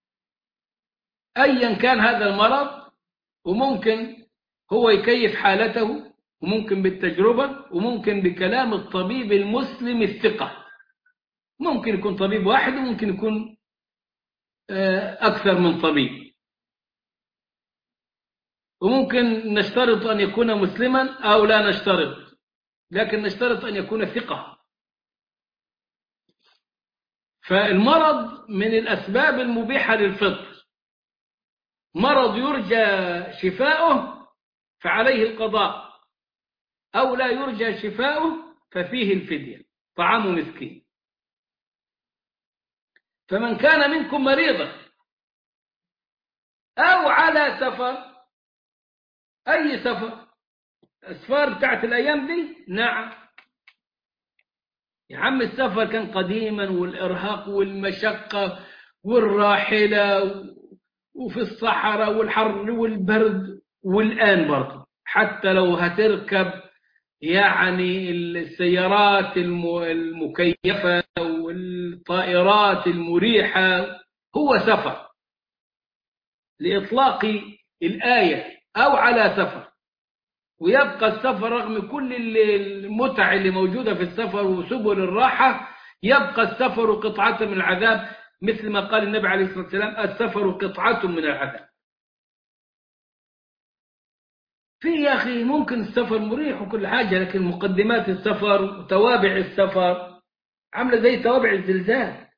أيا كان هذا المرض، وممكن هو يكيف حالته، وممكن بالتجربة، وممكن بكلام الطبيب المسلم الثقة. ممكن يكون طبيب واحد وممكن يكون أكثر من طبيب، وممكن نشترط أن يكون مسلما أو لا نشترط، لكن نشترط أن يكون ثقة. فالمرض من الأسباب المبيحة للفطر. مرض يرجى شفاؤه فعليه القضاء، أو لا يرجى شفاؤه ففيه الفدية، طعام مسكين. فمن كان منكم مريضا أو على سفر، أي سفر؟ أسفار بتاعت الأيام دي؟ نعم يا عم، السفر كان قديما، والإرهاق والمشقة والراحلة وفي الصحراء والحر والبرد، والآن برضه حتى لو هتركب يعني السيارات المكيفة والطائرات المريحة، هو سفر لإطلاق الآية أو على سفر. ويبقى السفر رغم كل المتع اللي موجودة في السفر وسبل الراحة، يبقى السفر قطعة من العذاب، مثل ما قال النبي عليه الصلاة والسلام السفر قطعة من العذاب. في يا أخي ممكن السفر مريح وكل حاجة، لكن مقدمات السفر وتوابع السفر عاملة زي توابع الزلزال.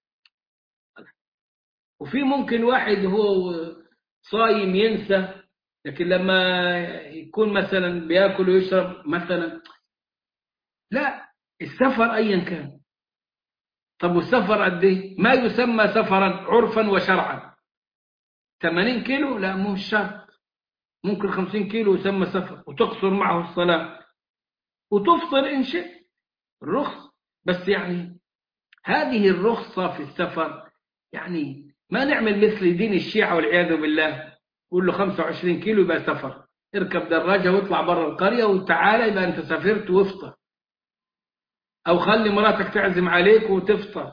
وفي ممكن واحد هو صايم ينسى، لكن لما يكون مثلا بياكل ويشرب مثلا، لا، السفر أيا كان. طب والسفر قد ايه؟ ما يسمى سفرا عرفا وشرعا 80 كيلو؟ لا، مش شرط. ممكن 50 كيلو يسمى سفر، وتقصر معه الصلاة وتفطر إن شئت، الرخص. بس يعني هذه الرخصة في السفر، يعني ما نعمل مثل دين الشيعة والعياذ بالله، قول له 25 كيلو يبقى سفر، اركب دراجة واطلع برا القرية وتعالى يبقى أنت سافرت وافطر، أو خلي مراتك تعزم عليك وتفطر.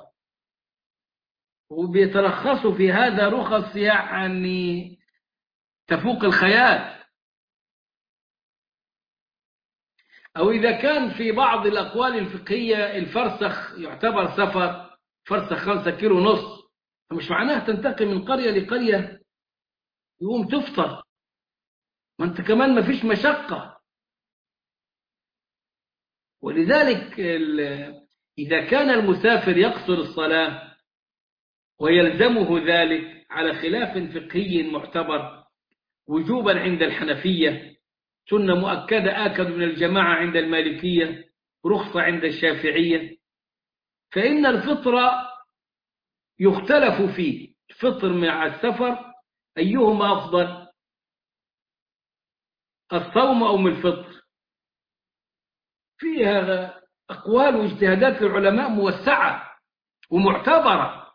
وبيترخصوا في هذا رخص يعني تفوق الخيال. أو إذا كان في بعض الأقوال الفقهية الفرسخ يعتبر سفر، فرسخ 5 كيلو ونص، فمش معناه تنتقل من قرية لقرية يقوم تفطر، ما أنت كمان ما فيش مشقة. ولذلك إذا كان المسافر يقصر الصلاة ويلزمه ذلك على خلاف فقهي معتبر وجوبا عند الحنفية، سنة مؤكدة آكد من الجماعة عند المالكية، رخصة عند الشافعية، فإن الفطر يختلف فيه، الفطر مع السفر أيهما أفضل، الصوم أو من الفطر؟ فيها أقوال واجتهادات العلماء موسعة ومعتبرة.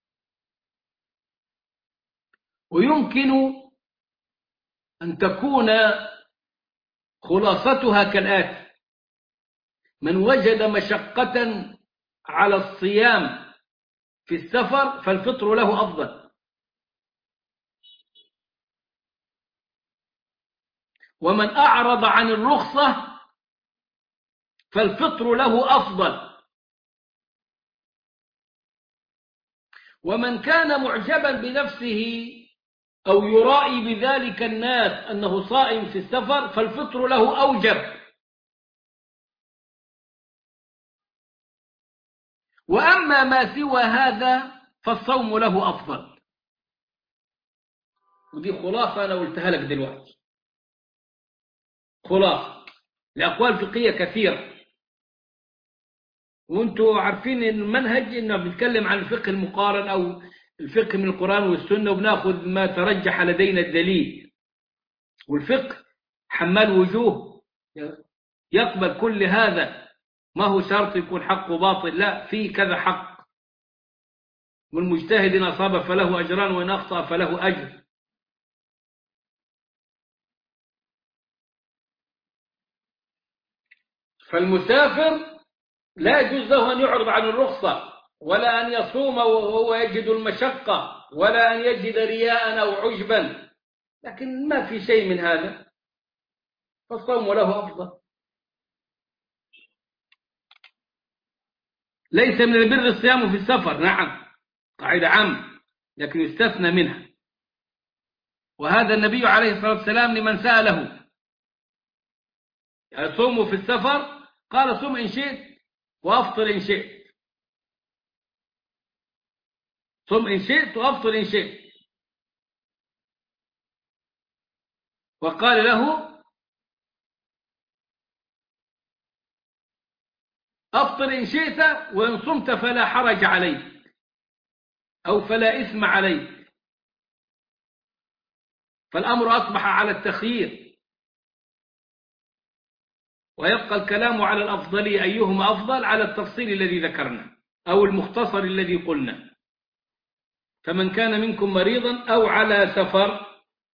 ويمكن أن تكون خلاصتها كالآتي: من وجد مشقة على الصيام في السفر فالفطر له أفضل، ومن أعرض عن الرخصة فالفطر له أفضل، ومن كان معجبا بنفسه أو يرائي بذلك الناس أنه صائم في السفر فالفطر له أوجب. وأما ما سوى هذا فالصوم له أفضل. ودي خلاصة أنا قلتها لك دلوقتي، خلاصة لأقوال فقهية كثيرة، وانتوا عارفين ان المنهج انه بنتكلم عن الفقه المقارن او الفقه من القرآن والسنة، وبناخذ ما ترجح لدينا الدليل. والفقه حمال وجوه، يقبل كل هذا، ما هو شرط يكون حق وباطل، لا، في كذا حق، والمجتهد إن أصاب فله أجران وإن أخطأ فله أجر. فالمسافر لا يجوز له أن يعرض عن الرخصة، ولا أن يصوم وهو يجد المشقة، ولا أن يجد رياء أو عجبا، لكن ما في شيء من هذا، فالصوم له أفضل. ليس من البر الصيام في السفر، نعم، قاعدة عامة، لكن يستثنى منها. وهذا النبي عليه الصلاة والسلام لمن سأله يعني صوموا في السفر قال: صم إن شئت وأفطر إن شئت، صم إن شئت وأفطر إن شئت. وقال له: أفطر إن شئت، وإن صمت فلا حرج عليك أو فلا إثم عليك. فالأمر أصبح على التخيير، ويبقى الكلام على الأفضلية، أيهما أفضل، على التفصيل الذي ذكرنا أو المختصر الذي قلنا. فمن كان منكم مريضا أو على سفر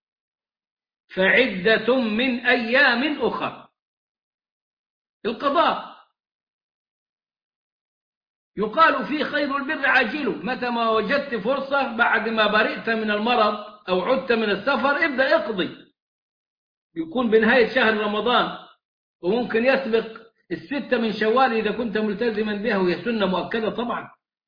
فعدة من أيام أخر. القضاء يقال فيه: خير البر عاجله، متى ما وجدت فرصة بعد ما برئت من المرض أو عدت من السفر ابدأ اقضي. يكون بنهاية شهر رمضان، وممكن يسبق 6 من شوال إذا كنت ملتزما بها، وهي سنة مؤكدة طبعا.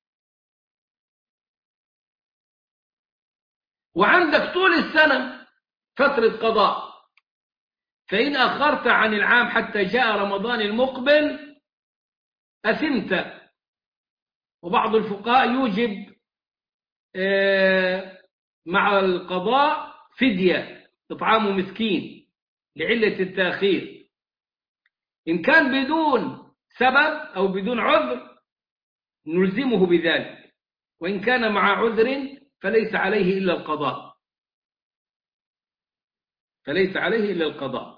وعندك طول السنة فترة قضاء، فإن أخرت عن العام حتى جاء رمضان المقبل أثمت. وبعض الفقهاء يوجب مع القضاء فدية، إطعام مسكين لعلة التأخير، إن كان بدون سبب أو بدون عذر نلزمه بذلك، وإن كان مع عذر فليس عليه إلا القضاء. فليس عليه إلا القضاء.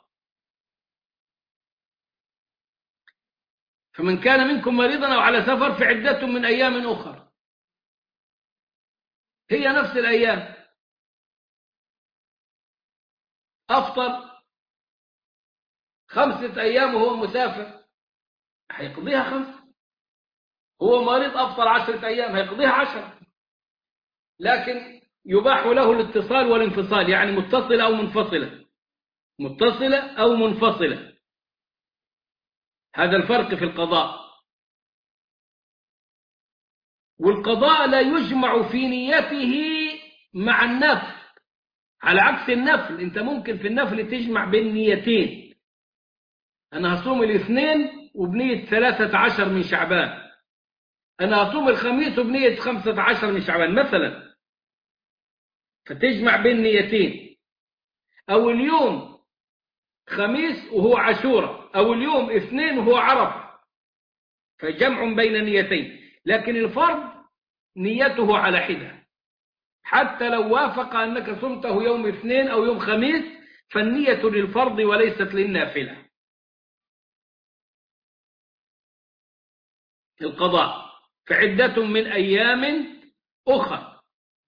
فمن كان منكم مريضا أو على سفر فعدة من أيام أخر، هي نفس الأيام. أفطر 5 أيام وهو مسافر هيقضيها 5. هو مريض أفطر 10 أيام هيقضيها 10. لكن يباح له الاتصال والانفصال، يعني متصلة أو منفصلة، متصلة أو منفصلة. هذا الفرق في القضاء. والقضاء لا يجمع في نيته مع النفل، على عكس النفل. انت ممكن في النفل تجمع بين نيتين. انا هصوم الاثنين وبنية 13 من شعبان، انا هصوم الخميس وبنية 15 من شعبان مثلا، فتجمع بين نيتين. او اليوم خميس وهو عاشوراء، او اليوم اثنين وهو عرفة، فجمع بين نيتين. لكن الفرض نيته على حدة، حتى لو وافق أنك صمته يوم اثنين أو يوم خميس، فالنية للفرض وليست للنافلة. القضاء فعدة من أيام أخرى.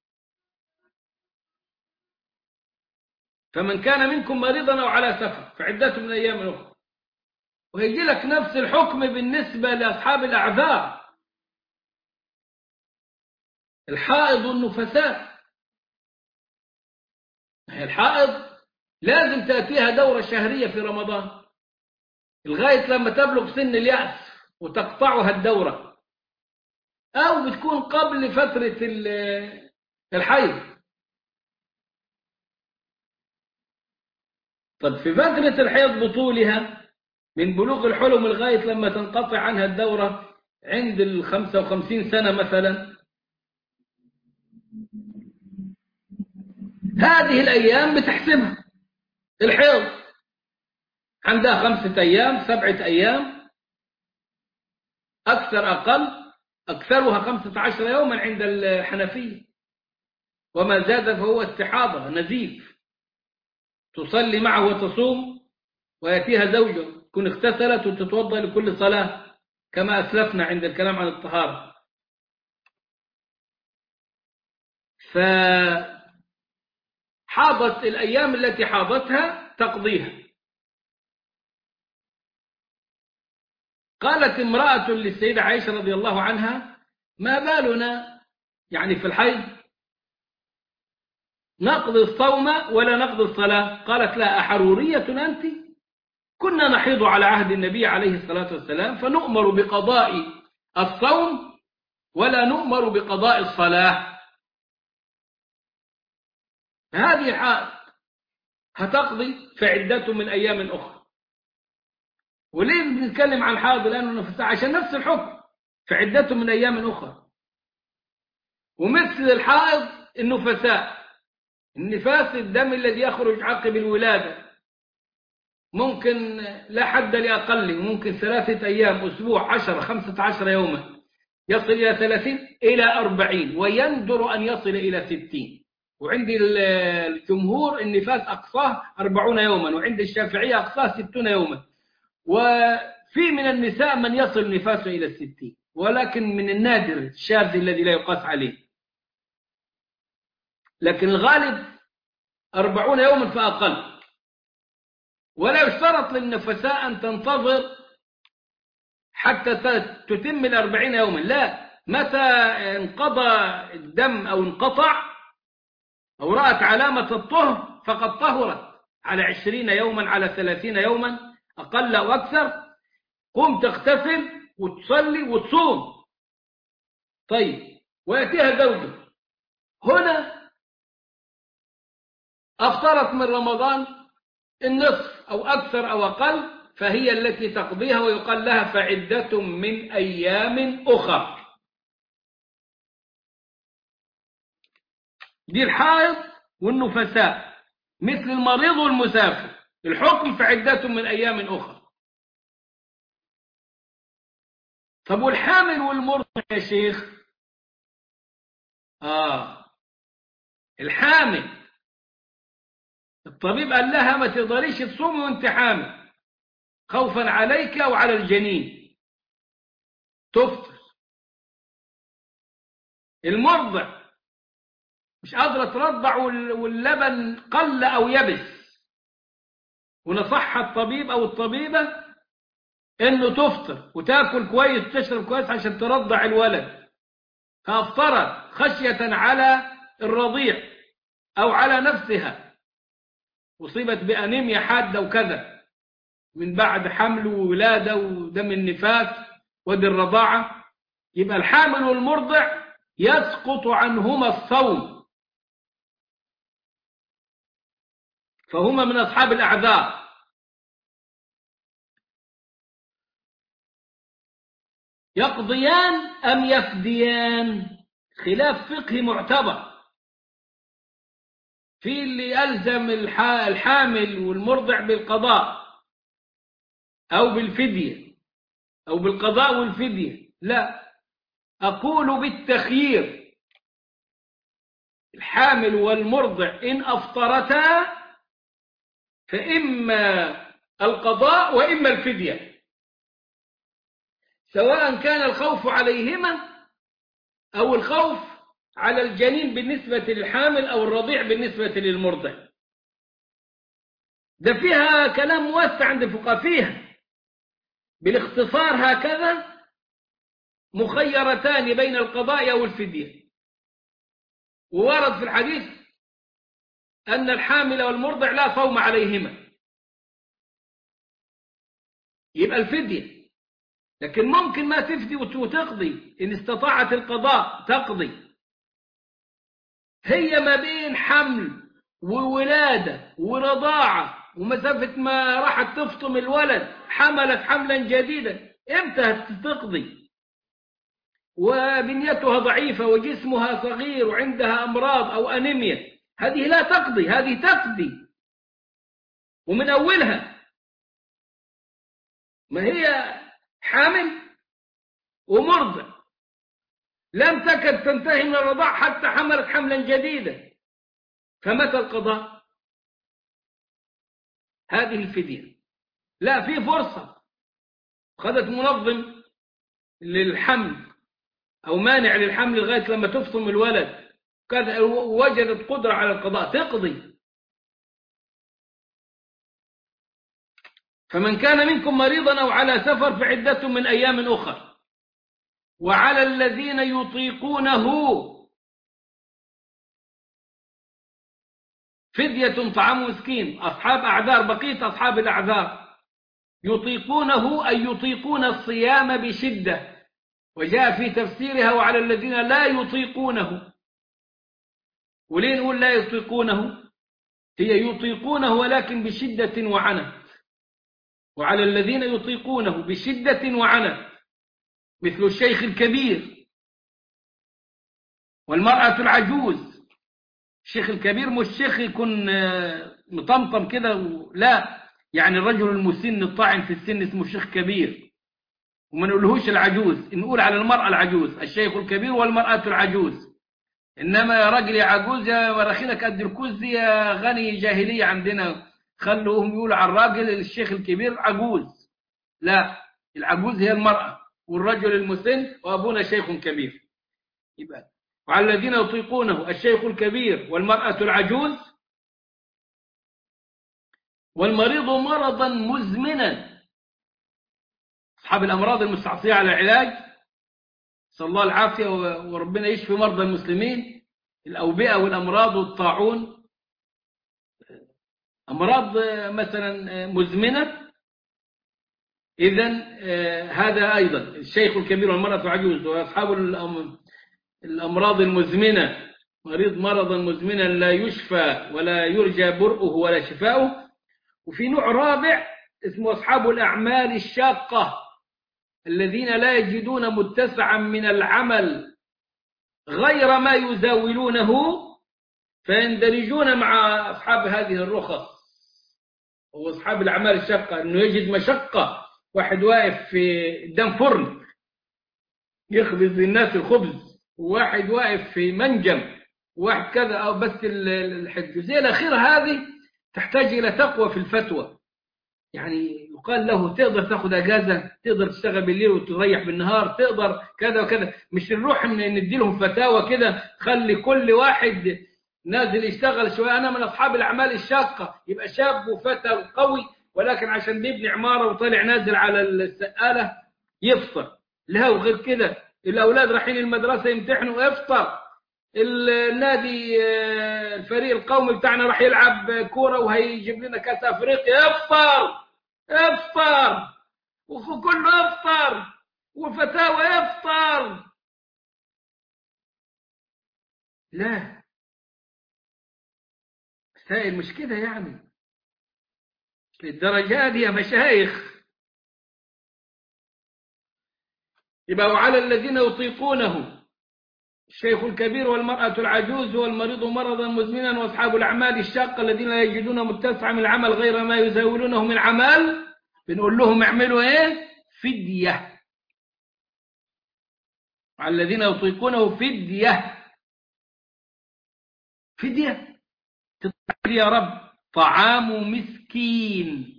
فمن كان منكم مريضا أو على سفر فعدة من أيام أخرى. ويجي لك نفس الحكم بالنسبة لأصحاب الأعذار، الحائض والنفساء. الحائض لازم تأتيها دورة شهرية في رمضان لغاية لما تبلغ سن اليأس وتقطعها الدورة، أو بتكون قبل فترة الحيض. طب في فترة الحيض بطولها من بلوغ الحلم لغاية لما تنقطع عنها الدورة عند 55 سنة مثلا، هذه الأيام بتحسبها. الحيض عندها 5 أيام 7 أيام أكثر أقل، أكثرها 15 يوما عند الحنفية، وما زاد فهو استحاضة نزيف، تصلي معه وتصوم ويأتيها زوجه تكون اغتسلت وتتوضأ لكل صلاة كما أسلفنا عند الكلام عن الطهارة. فحاضت الأيام التي حاضتها تقضيها. قالت امرأة للسيدة عائشة رضي الله عنها: ما بالنا يعني في الحيض نقضي الصوم ولا نقضي الصلاة؟ قالت: لا، أحرورية أنت؟ كنا نحيض على عهد النبي عليه الصلاة والسلام فنؤمر بقضاء الصوم ولا نؤمر بقضاء الصلاة. هذه حائض هتقضي فعدة من أيام أخرى. وليه بنتكلم عن حائض الآن ونفسها؟ عشان نفس الحكم، فعدة من أيام أخرى. ومثل الحائض النفساء، النفاس الدم الذي يخرج عقب الولادة، ممكن لا حد لأقله، ممكن 3 أيام، أسبوع، 10، 15 يوما، يصل إلى 30 إلى 40، ويندر أن يصل إلى 60. وعند الجمهور النفاس أقصاه 40 يوما، وعند الشافعية أقصاه 60 يوما. وفي من النساء من يصل نفاسه إلى 60، ولكن من النادر الشاذ الذي لا يقاس عليه. لكن الغالب 40 يوما فأقل. ولا يشترط للنفساء أن تنتظر حتى تتم 40 يوما، لا، متى انقضى الدم أو انقطع أو رأت علامة الطهر فقد طهرت، على 20 يوما، على 30 يوما، أقل أو أكثر، قم تغتسل وتصلي وتصوم. طيب، ويأتيها زوجه هنا أفطرت من رمضان النصف أو أكثر أو أقل، فهي التي تقضيها، ويقال لها فعدة من أيام أخرى. دي الحائض والنفساء مثل المريض والمسافر، الحكم فعدة من أيام أخرى. طب والحامل والمرضع يا شيخ؟ الحامل الطبيب قال لها ما تقدريش تصومي وانت حامل خوفا عليك أو على الجنين، تفطر. المرضع مش قادرة ترضع واللبن قل أو يبس، ونصحها الطبيب أو الطبيبة إنه تفطر وتاكل كويس وتشرب كويس عشان ترضع الولد، فأفطرت خشية على الرضيع أو على نفسها، أصيبت بأنيميا حادة وكذا من بعد حمل وولادة ودم النفاس ودي الرضاعة، يبقى الحامل والمرضع يسقط عنهما الصوم، فهما من أصحاب الأعذار. يقضيان أم يفديان؟ خلاف فقهي معتبر، في اللي يلزم الحامل والمرضع بالقضاء أو بالفدية أو بالقضاء والفدية، لا، أقول بالتخيير. الحامل والمرضع إن أفطرتا فإما القضاء وإما الفدية، سواء كان الخوف عليهما أو الخوف على الجنين بالنسبة للحامل أو الرضيع بالنسبة للمرضع. ده فيها كلام موسع عند الفقهاء، فيها بالاختصار هكذا مخيرتان بين القضاء أو الفدية. وورد في الحديث أن الحامل والمرضع لا صوم عليهما، يبقى الفدية. لكن ممكن ما تفدي وتقضي، إن استطاعت القضاء تقضي. هي ما بين حمل وولادة ورضاعة ومسافة ما راحت تفطم الولد، حملت حملا جديدا، امتى تقضي؟ وبنيتها ضعيفة وجسمها صغير وعندها أمراض أو أنيميا، هذه لا تقضي، هذه تقضي ومن أولها. ما هي حامل ومرضع، لم تكد تنتهي من الرضاع حتى حملت حملا جديدا، فمتى القضاء؟ هذه الفدية. لا، في فرصة، خذت منظم للحمل أو مانع للحمل لغاية لما تفطم الولد كذا، وجدت قدرة على القضاء تقضي. فمن كان منكم مريضا أو على سفر فعدة من أيام أخر. وعلى الذين يطيقونه فدية طعام مسكين، أصحاب أعذار، بقية أصحاب الأعذار يطيقونه أي يطيقون الصيام بشدة، وجاء في تفسيرها وعلى الذين لا يطيقونه. وليه نقول لا يطيقونه؟ هي يطيقونه ولكن بشدة وعنت، وعلى الذين يطيقونه بشدة وعنت، مثل الشيخ الكبير والمرأة العجوز. الشيخ الكبير مش شيخ يكون مطمطم كده، لا، يعني الرجل المسن الطاعن في السن اسمه شيخ كبير، وما نقولهوش العجوز، نقول على المرأة العجوز الشيخ الكبير والمرأة العجوز. إنما يا راجل يا عجوز يا مراخينك قد الكوز يا غني، جاهلية عندنا، خلوهم يقولوا على الراجل الشيخ الكبير عجوز. لا، العجوز هي المرأة والرجل المسن، وأبونا شيخ كبير. يبقى وعلى الذين يطيقونه الشيخ الكبير والمرأة العجوز والمريض مرضا مزمنا، أصحاب الأمراض المستعصية على العلاج، صلى الله العافية وربنا يشفي مرضى المسلمين، الأوبئة والأمراض والطاعون، أمراض مثلا مزمنة. إذن هذا أيضا الشيخ الكبير والمرأة العجوز وأصحاب الأمراض المزمنة، مريض مرضا مزمنا لا يشفى ولا يرجى برؤه ولا شفاؤه. وفي نوع رابع اسمه أصحاب الأعمال الشاقة، الذين لا يجدون متسعا من العمل غير ما يزاولونه، فيندرجون مع أصحاب هذه الرخص. وأصحاب الأعمال الشاقة أنه يجد مشقة، واحد واقف في قدام فرن يخبز للناس الخبز، وواحد واقف في منجم، وواحد كذا، أو بس الجزئية الأخيرة هذه تحتاج إلى تقوى في الفتوى. يعني يقال له تقدر تاخد اجازه، تقدر تشتغل بالليل وتريح بالنهار، تقدر كذا وكذا. مش نروح ندي لهم فتاوى كده خلي كل واحد نازل يشتغل شويه. انا من اصحاب الاعمال الشاقه، يبقى شاب وفتى قوي ولكن عشان بيبني عماره وطالع نازل على السقاله يفطر. لا وغير كده الاولاد رايحين المدرسه يمتحنوا افطر. النادي الفريق القومي بتاعنا راح يلعب كوره وهيجيب لنا كاس افريقيا افطر افطر. وكله افطر وفتاوى افطر. لا مسائل مش كده يعني للدرجات دي يا مشايخ. يبقى وعلى الذين يطيقونه الشيخ الكبير والمرأة العجوز والمريض مرضا مزمنا وأصحاب الأعمال الشاقة الذين لا يجدون متسعا من العمل غير ما يزاولونه من عمل، بنقول لهم اعملوا ايه؟ فدية. على الذين يطيقونه فدية. فدية تطلع يا رب طعام مسكين.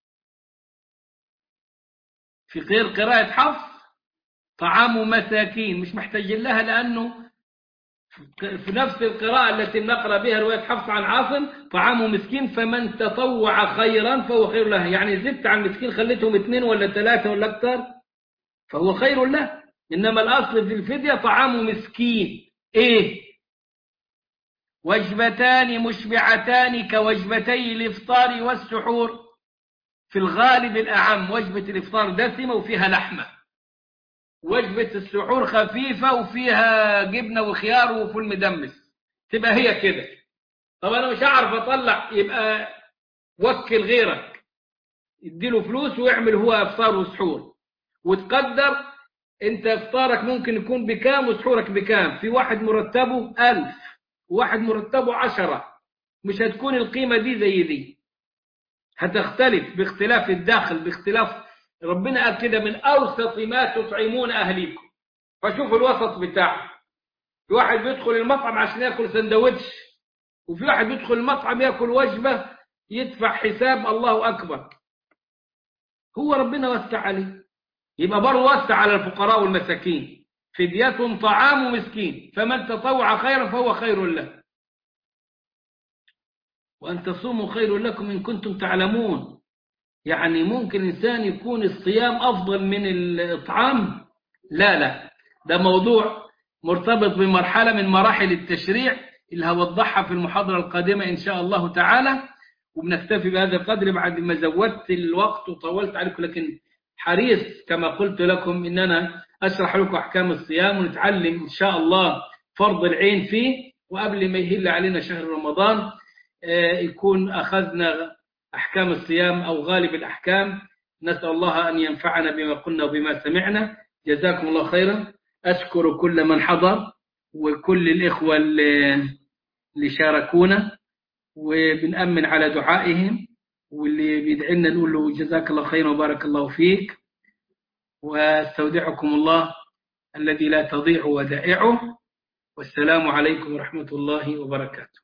في غير قراءة حفص طعام مساكين، مش محتاجين لها لأنه في نفس القراءة التي نقرأ بها رواية حفص عن عاصم طعام مسكين فمن تطوع خيرا فهو خير له. يعني زدت عن مسكين خليتهم 2 ولا 3 ولا أكثر فهو خير له. إنما الأصل في الفدية طعام مسكين. إيه؟ وجبتان مشبعتان كوجبتي الإفطار والسحور. في الغالب الأعم وجبة الإفطار دسمة وفيها لحمة، وجبة السحور خفيفة وفيها جبنة وخيار وفول مدمس، تبقى هي كده. طب أنا مش هعرف أطلع، يبقى وكل غيرك اديله فلوس ويعمل هو إفطار وسحور وتقدر أنت إفطارك ممكن يكون بكام وسحورك بكام. في واحد مرتبه 1000 وواحد مرتبه 10، مش هتكون القيمة دي زي دي، هتختلف باختلاف الداخل باختلاف. ربنا قال كده من أوسط ما تطعمون أهليكم. فشوفوا الوسط بتاعه. في واحد بيدخل المطعم عشان ياكل سندوتش، وفي واحد بيدخل المطعم ياكل وجبة يدفع حساب الله أكبر. هو ربنا وسع عليه، يبقى برضه وسع على الفقراء والمساكين. فدية طعام مسكين فمن تطوع خيرا فهو خير له وأن تصوموا خير لكم إن كنتم تعلمون. يعني ممكن إنسان يكون الصيام أفضل من الإطعام؟ لا، ده موضوع مرتبط بمرحلة من مراحل التشريع اللي هوضحها في المحاضرة القادمة إن شاء الله تعالى. وبنكتفي بهذا القدر بعد ما زودت الوقت وطولت عليكم، لكن حريص كما قلت لكم إن أنا أشرح لكم أحكام الصيام ونتعلم إن شاء الله فرض العين فيه، وقبل ما يهل علينا شهر رمضان يكون أخذنا أحكام الصيام أو غالب الأحكام. نسأل الله أن ينفعنا بما قلنا وبما سمعنا. جزاكم الله خيرا. أشكر كل من حضر وكل الإخوة اللي شاركونا وبنأمن على دعائهم، واللي بيدعينا نقول له جزاك الله خيرا وبارك الله فيك، واستودعكم الله الذي لا تضيع ودائعه. والسلام عليكم ورحمة الله وبركاته.